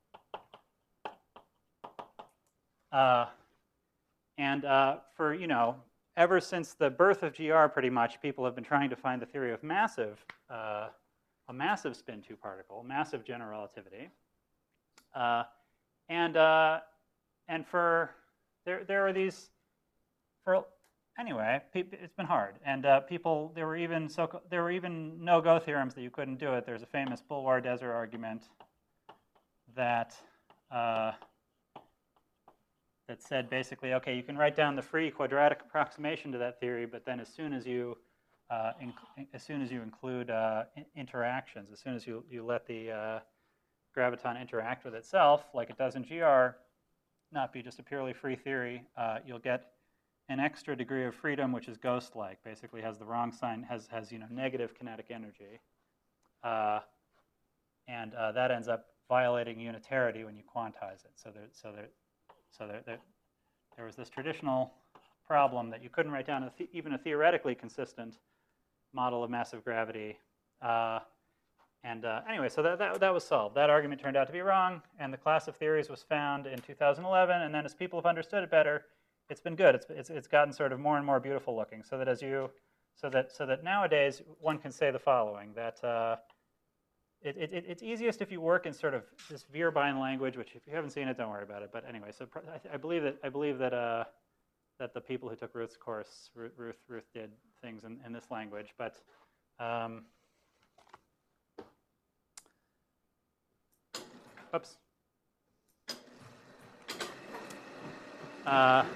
Uh, and uh, for, you know, ever since the birth of G R, pretty much, people have been trying to find the theory of massive, uh, a massive spin two particle, massive general relativity. Uh, and uh, and for there there are these for anyway, it's been hard, and uh, people there were even so there were even no-go theorems that you couldn't do it. There's a famous Boulware-Deser argument that uh, that said basically, okay, you can write down the free quadratic approximation to that theory, but then as soon as you uh, as soon as you include uh, interactions, as soon as you you let the uh, graviton interact with itself, like it does in G R, not be just a purely free theory, uh, you'll get an extra degree of freedom, which is ghost-like. Basically, has the wrong sign, has has you know negative kinetic energy, uh, and uh, that ends up violating unitarity when you quantize it. So there, so there, so there, there, there was this traditional problem that you couldn't write down a th even a theoretically consistent model of massive gravity. Uh, And uh, anyway, so that, that, that was solved. That argument turned out to be wrong, and the class of theories was found in two thousand eleven. And then as people have understood it better, it's been good. It's, it's, it's gotten sort of more and more beautiful looking. So that as you, so that so that nowadays one can say the following: that uh, it, it, it's easiest if you work in sort of this Vierbein language. Which, if you haven't seen it, don't worry about it. But anyway, so I, I believe that I believe that uh, that the people who took Ruth's course, Ruth Ruth, Ruth did things in, in this language, but. Um, Oops. Uh,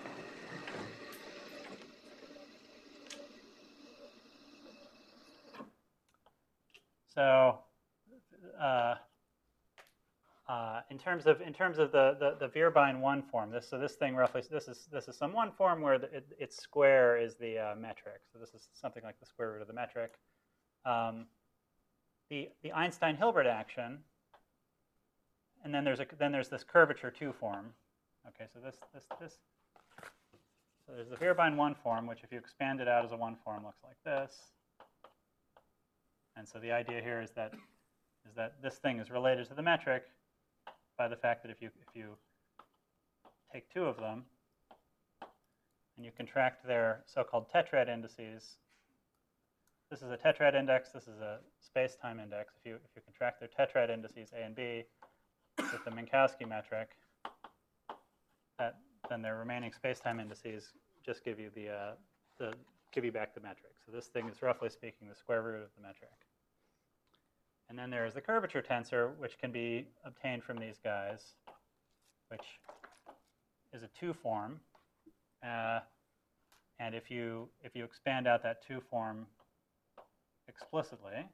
so, uh, uh, in terms of in terms of the the, the Vierbein one form, this so this thing roughly this is this is some one form where the, it, its square is the uh, metric. So this is something like the square root of the metric. Um, the the Einstein-Hilbert action. And then there's a then there's this curvature two form. Okay, so this this this. So there's the Vierbein one form, which if you expand it out as a one form, looks like this. And so the idea here is that is that this thing is related to the metric by the fact that if you if you take two of them and you contract their so-called tetrad indices. This is a tetrad index. This is a space-time index. If you if you contract their tetrad indices A and B with the Minkowski metric, that then their remaining space-time indices just give you the uh, the give you back the metric. So this thing is roughly speaking the square root of the metric. And then there is the curvature tensor, which can be obtained from these guys, which is a two form. Uh, and if you if you expand out that two form explicitly,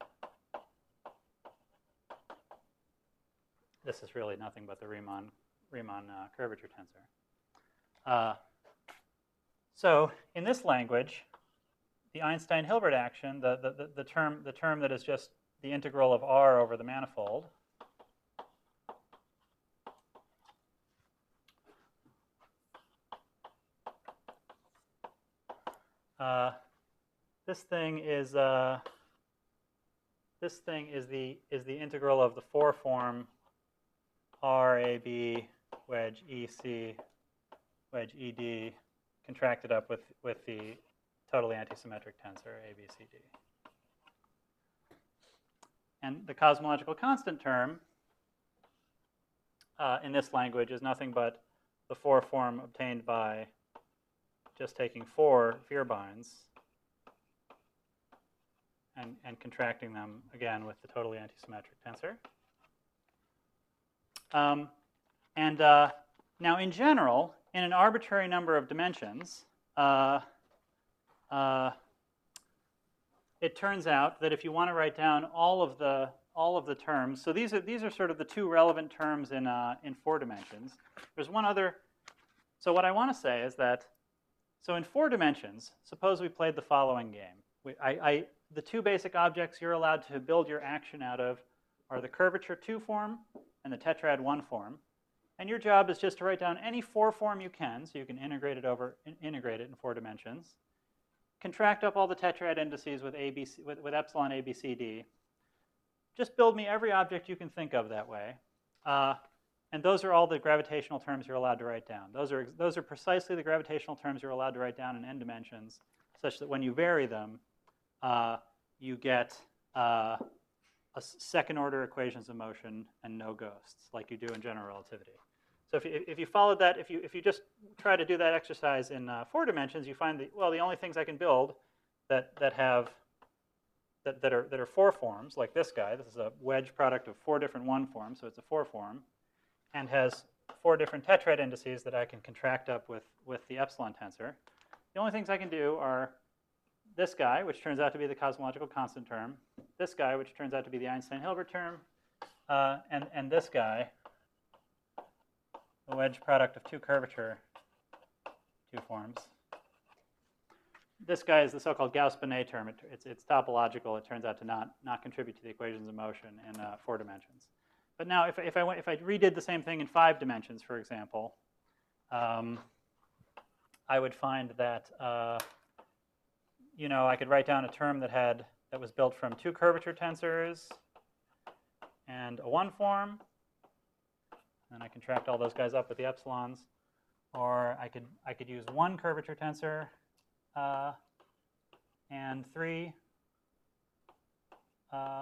this is really nothing but the Riemann, Riemann uh, curvature tensor. Uh, so in this language, the Einstein-Hilbert action, the, the, the, the, term, the term that is just the integral of R over the manifold, uh, this thing is uh, this thing is the is the integral of the four form R A B wedge E C wedge E D contracted up with with the totally antisymmetric tensor A B C D. And the cosmological constant term uh, in this language is nothing but the four form obtained by just taking four vierbeins and, and contracting them, again, with the totally antisymmetric tensor. Um, and uh, now, in general, in an arbitrary number of dimensions, uh, uh, it turns out that if you want to write down all of the all of the terms, so these are these are sort of the two relevant terms in uh, in four dimensions. There's one other. So what I want to say is that, so in four dimensions, suppose we played the following game. We, I, I, the two basic objects you're allowed to build your action out of are the curvature two form and the tetrad one form. And your job is just to write down any four form you can, so you can integrate it over, in, integrate it in four dimensions. Contract up all the tetrad indices with, A, B, C, with, with epsilon A, B, C, D. Just build me every object you can think of that way. Uh, and those are all the gravitational terms you're allowed to write down. Those are, those are precisely the gravitational terms you're allowed to write down in n dimensions, such that when you vary them, uh, you get uh, a second order equations of motion and no ghosts, like you do in general relativity. So if you, if you followed that, if you, if you just try to do that exercise in uh, four dimensions, you find that, well, the only things I can build that, that have, that, that, are, that are four forms, like this guy, this is a wedge product of four different one forms, so it's a four form, and has four different tetrad indices that I can contract up with, with the epsilon tensor. The only things I can do are this guy, which turns out to be the cosmological constant term, this guy, which turns out to be the Einstein-Hilbert term, uh, and, and this guy, the wedge product of two curvature, two forms. This guy is the so-called Gauss-Bonnet term. It, it's, it's topological. It turns out to not, not contribute to the equations of motion in uh, four dimensions. But now, if, if, I went, if I redid the same thing in five dimensions, for example, um, I would find that uh, you know, I could write down a term that had that was built from two curvature tensors and a one form. And I contract all those guys up with the epsilons. Or I could I could use one curvature tensor uh, and three uh,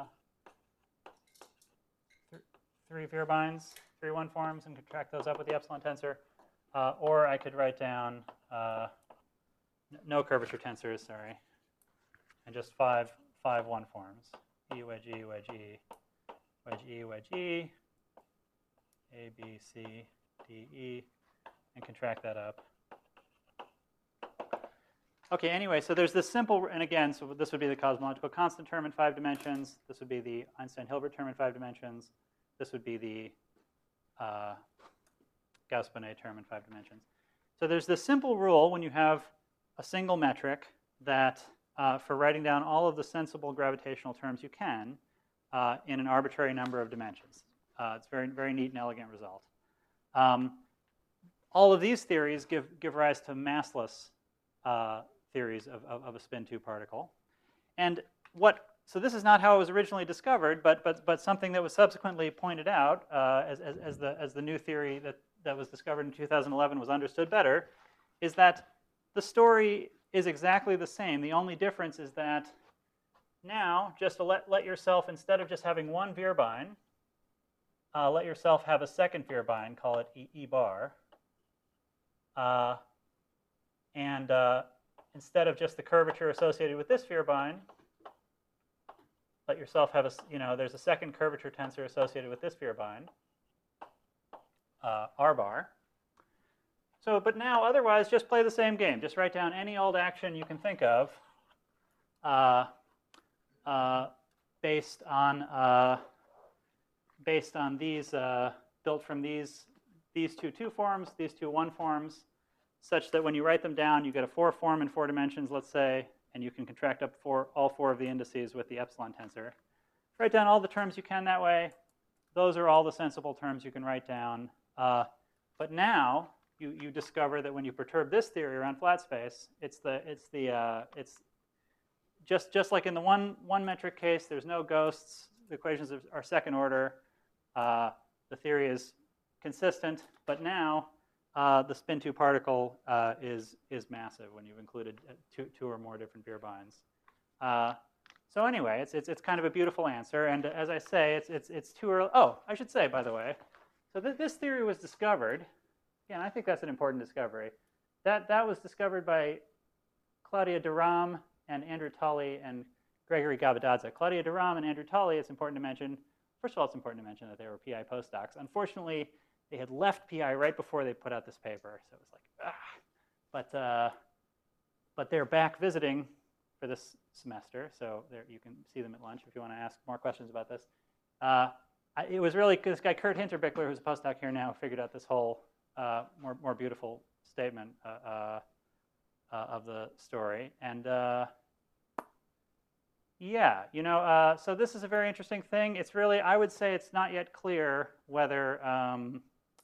th three vierbeins, three one forms, and contract those up with the epsilon tensor. Uh, or I could write down uh, no curvature tensors, sorry, and just five five one forms: E wedge E wedge E wedge E wedge E. A, B, C, D, E, and contract that up. Okay, anyway, so there's this simple, and again, so this would be the cosmological constant term in five dimensions. This would be the Einstein-Hilbert term in five dimensions. This would be the uh, Gauss-Bonnet term in five dimensions. So there's this simple rule when you have a single metric that uh, for writing down all of the sensible gravitational terms you can uh, in an arbitrary number of dimensions. Uh, it's a very, very neat and elegant result. Um, all of these theories give, give rise to massless uh, theories of, of, of a spin two particle. And what, so this is not how it was originally discovered, but, but, but something that was subsequently pointed out uh, as, as, as, the, as the new theory that, that was discovered in two thousand eleven was understood better, is that the story is exactly the same. The only difference is that now, just to let, let yourself, instead of just having one vierbein, Uh, let yourself have a second vierbein, call it E, e bar. Uh, and uh, instead of just the curvature associated with this vierbein, let yourself have a, you know, there's a second curvature tensor associated with this vierbein, uh, R bar. So, but now otherwise, just play the same game. Just write down any old action you can think of uh, uh, based on uh, based on these, uh, built from these, these two two forms, these two one forms, such that when you write them down, you get a four form in four dimensions, let's say, and you can contract up four, all four of the indices with the epsilon tensor. Write down all the terms you can that way. Those are all the sensible terms you can write down. Uh, but now you, you discover that when you perturb this theory around flat space, it's the, it's the, uh, it's just, just like in the one, one metric case, there's no ghosts. The equations are second order. Uh, the theory is consistent, but now uh, the spin two particle uh, is, is massive when you've included two, two or more different vierbeins. Uh, so anyway, it's, it's, it's kind of a beautiful answer. And as I say, it's, it's, it's too early. Oh, I should say, by the way, so th this theory was discovered. Again, I think that's an important discovery. that, that was discovered by Claudia de Ram and Andrew Tully and Gregory Gabadadze. Claudia de Ram and Andrew Tully, it's important to mention, first of all, it's important to mention that they were P I postdocs. Unfortunately, they had left P I right before they put out this paper, so it was like, ah. But, uh, but they're back visiting for this semester, so there, you can see them at lunch if you want to ask more questions about this. Uh, I, it was really this guy, Kurt Hinterbichler, who's a postdoc here now, figured out this whole uh, more, more beautiful statement uh, uh, uh, of the story. And uh, yeah, you know, uh, so this is a very interesting thing. It's really, I would say it's not yet clear whether, um,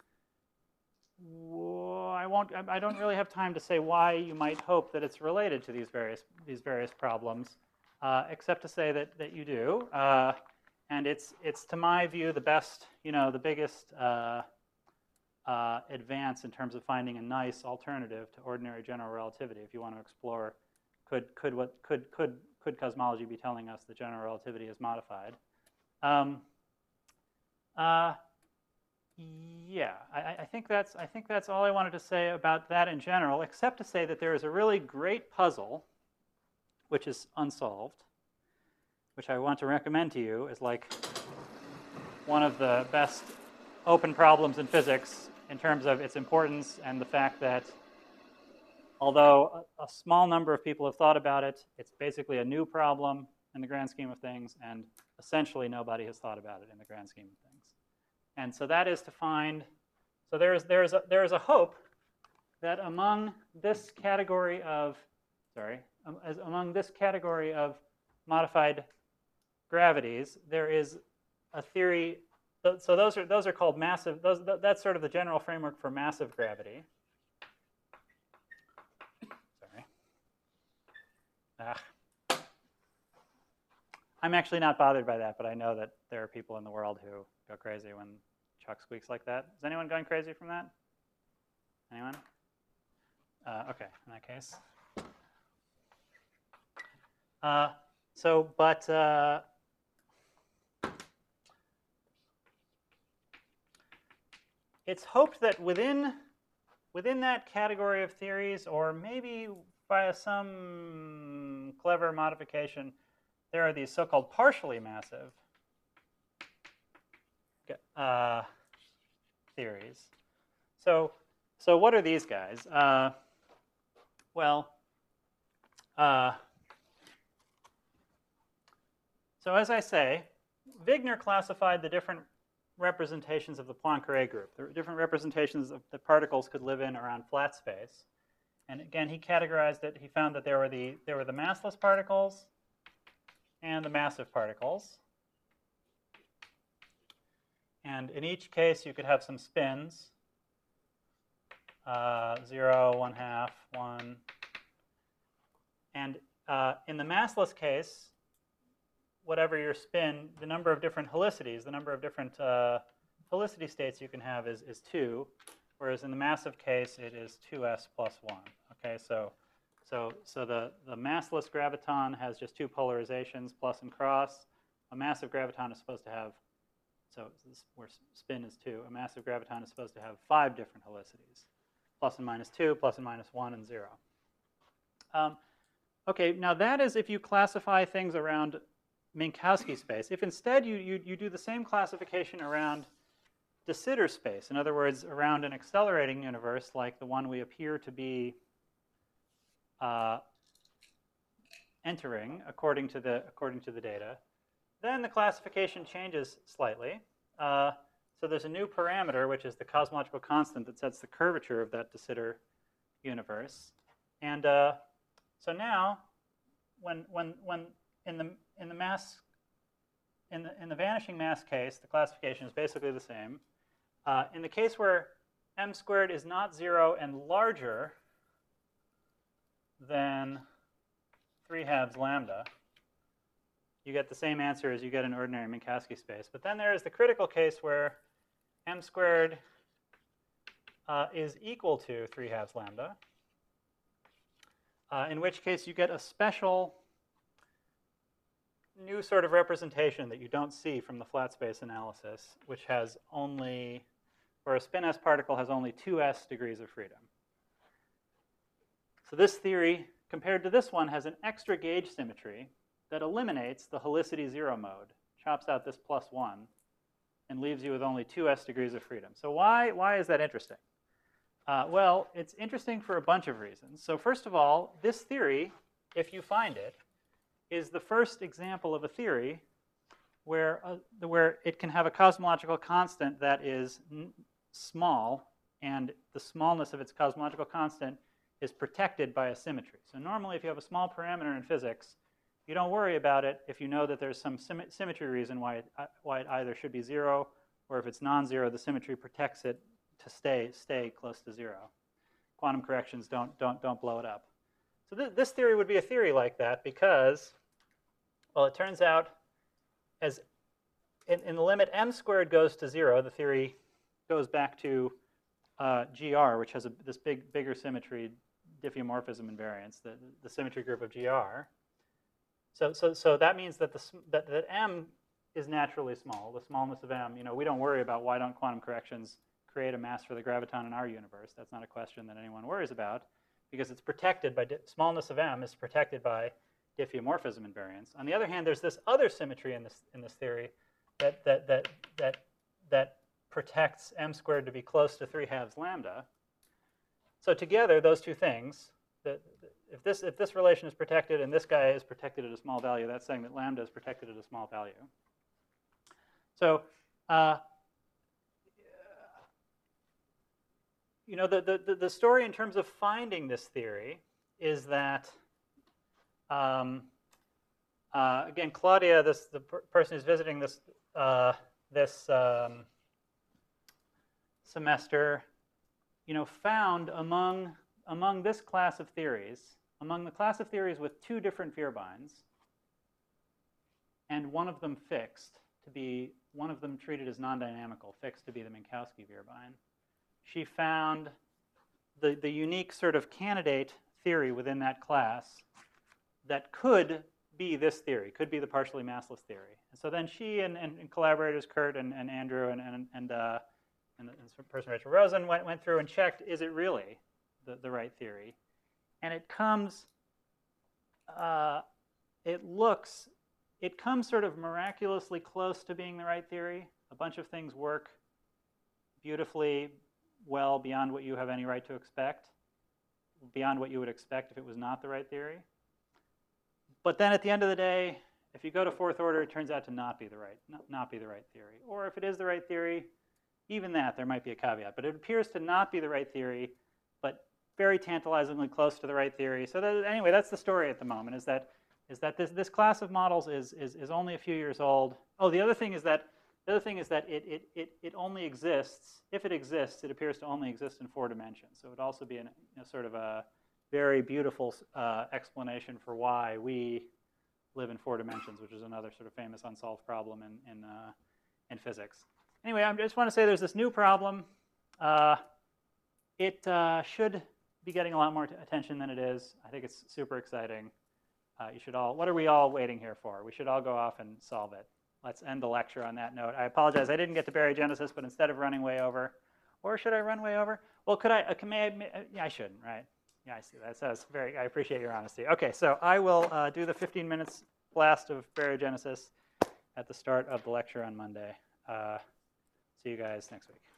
I won't, I don't really have time to say why you might hope that it's related to these various, these various problems, uh, except to say that, that you do. Uh, and it's, it's, to my view, the best, you know, the biggest uh, uh, advance in terms of finding a nice alternative to ordinary general relativity. If you want to explore, could, could, what, could, could, could cosmology be telling us that general relativity is modified? Um, uh, Yeah, I, I think that's I think that's all I wanted to say about that in general, except to say that there is a really great puzzle, which is unsolved, which I want to recommend to you as like one of the best open problems in physics in terms of its importance and the fact that although a, a small number of people have thought about it, it's basically a new problem in the grand scheme of things, and essentially nobody has thought about it in the grand scheme of things. And so that is to find, so there is, there is, a, there is a hope that among this category of, sorry, um, as among this category of modified gravities, there is a theory, so, so those are, those are called massive, those, that's sort of the general framework for massive gravity. Sorry. Ah. I'm actually not bothered by that, but I know that there are people in the world who go crazy when Chuck squeaks like that. Is anyone going crazy from that? Anyone? Uh, okay, in that case. Uh, so, but uh, it's hoped that within within that category of theories, or maybe via some clever modification, there are these so-called partially massive uh, theories. So, so what are these guys? Uh, well, uh, so as I say, Wigner classified the different representations of the Poincare group, the different representations of the particles could live in around flat space. And again, he categorized it. He found that there were the there were the massless particles and the massive particles. And in each case, you could have some spins, uh, zero, one half, one. And uh, in the massless case, whatever your spin, the number of different helicities, the number of different uh, helicity states you can have is, is two, whereas in the massive case, it is two s plus one. Okay, so so so the, the massless graviton has just two polarizations, plus and cross. A massive graviton is supposed to have, so this, where spin is two, a massive graviton is supposed to have five different helicities, plus and minus two, plus and minus one, and zero. Um, okay, now that is if you classify things around Minkowski space. If instead you, you, you do the same classification around de Sitter space, in other words, around an accelerating universe like the one we appear to be uh, entering according to the according to the data, then the classification changes slightly. Uh, so there's a new parameter, which is the cosmological constant that sets the curvature of that de Sitter universe. And uh, so now, when when when in the in the mass in the in the vanishing mass case, the classification is basically the same. Uh, in the case where m squared is not zero and larger than three halves lambda, you get the same answer as you get in ordinary Minkowski space. But then there is the critical case where m squared uh, is equal to three halves lambda, uh, in which case you get a special new sort of representation that you don't see from the flat space analysis, which has only, where a spin s particle has only two s degrees of freedom. So this theory, compared to this one, has an extra gauge symmetry that eliminates the helicity zero mode, chops out this plus one, and leaves you with only two s degrees of freedom. So why, why is that interesting? Uh, well, it's interesting for a bunch of reasons. So first of all, this theory, if you find it, is the first example of a theory where, uh, where it can have a cosmological constant that is n small, and the smallness of its cosmological constant is protected by a symmetry. So normally, if you have a small parameter in physics, you don't worry about it if you know that there's some sym symmetry reason why it, uh, why it either should be zero, or if it's non-zero, the symmetry protects it to stay stay close to zero. Quantum corrections don't don't don't blow it up. So th this theory would be a theory like that because, well, it turns out as in, in the limit m squared goes to zero, the theory goes back to uh, G R, which has a, this big bigger symmetry, diffeomorphism invariance, the the symmetry group of G R. So so so that means that the that that m is naturally small. The smallness of m, you know, we don't worry about why don't quantum corrections create a mass for the graviton in our universe. That's not a question that anyone worries about because it's protected by, smallness of m is protected by diffeomorphism invariance. On the other hand, there's this other symmetry in this, in this theory that, that, that, that, that protects m squared to be close to three halves lambda. So together, those two things, that if, this, if this relation is protected and this guy is protected at a small value, that's saying that lambda is protected at a small value. So, uh, you know, the, the, the story in terms of finding this theory is that, um, uh, again, Claudia, this, the per person who's visiting this, uh, this um, semester, you know, found among, among this class of theories, among the class of theories with two different Vierbeins, and one of them fixed to be, one of them treated as non-dynamical, fixed to be the Minkowski Vierbein. She found the, the unique sort of candidate theory within that class that could be this theory, could be the partially massless theory. And so then she and, and, and collaborators, Kurt and, and Andrew and, and, and, uh, and the and person Rachel Rosen went, went through and checked, is it really the, the right theory? And it comes, uh, it looks, it comes sort of miraculously close to being the right theory. A bunch of things work beautifully well beyond what you have any right to expect, beyond what you would expect if it was not the right theory. But then at the end of the day, if you go to fourth order, it turns out to not be the right, not, not be the right theory. Or if it is the right theory, even that, there might be a caveat. But it appears to not be the right theory, but very tantalizingly close to the right theory. So that, anyway, that's the story at the moment, is that, is that this, this class of models is, is, is only a few years old. Oh, the other thing is that The other thing is that it, it, it, it only exists, if it exists, it appears to only exist in four dimensions. So it would also be an, you know, sort of a very beautiful uh, explanation for why we live in four dimensions, which is another sort of famous unsolved problem in, in, uh, in physics. Anyway, I just want to say there's this new problem. Uh, it uh, should be getting a lot more attention than it is. I think it's super exciting. Uh, you should all, what are we all waiting here for? We should all go off and solve it. Let's end the lecture on that note. I apologize, I didn't get to baryogenesis, but instead of running way over, or should I run way over? Well, could I, uh, can I, uh, yeah, I shouldn't, right? Yeah, I see that. So that's very, I appreciate your honesty. Okay, so I will uh, do the fifteen minutes blast of baryogenesis at the start of the lecture on Monday. Uh, see you guys next week.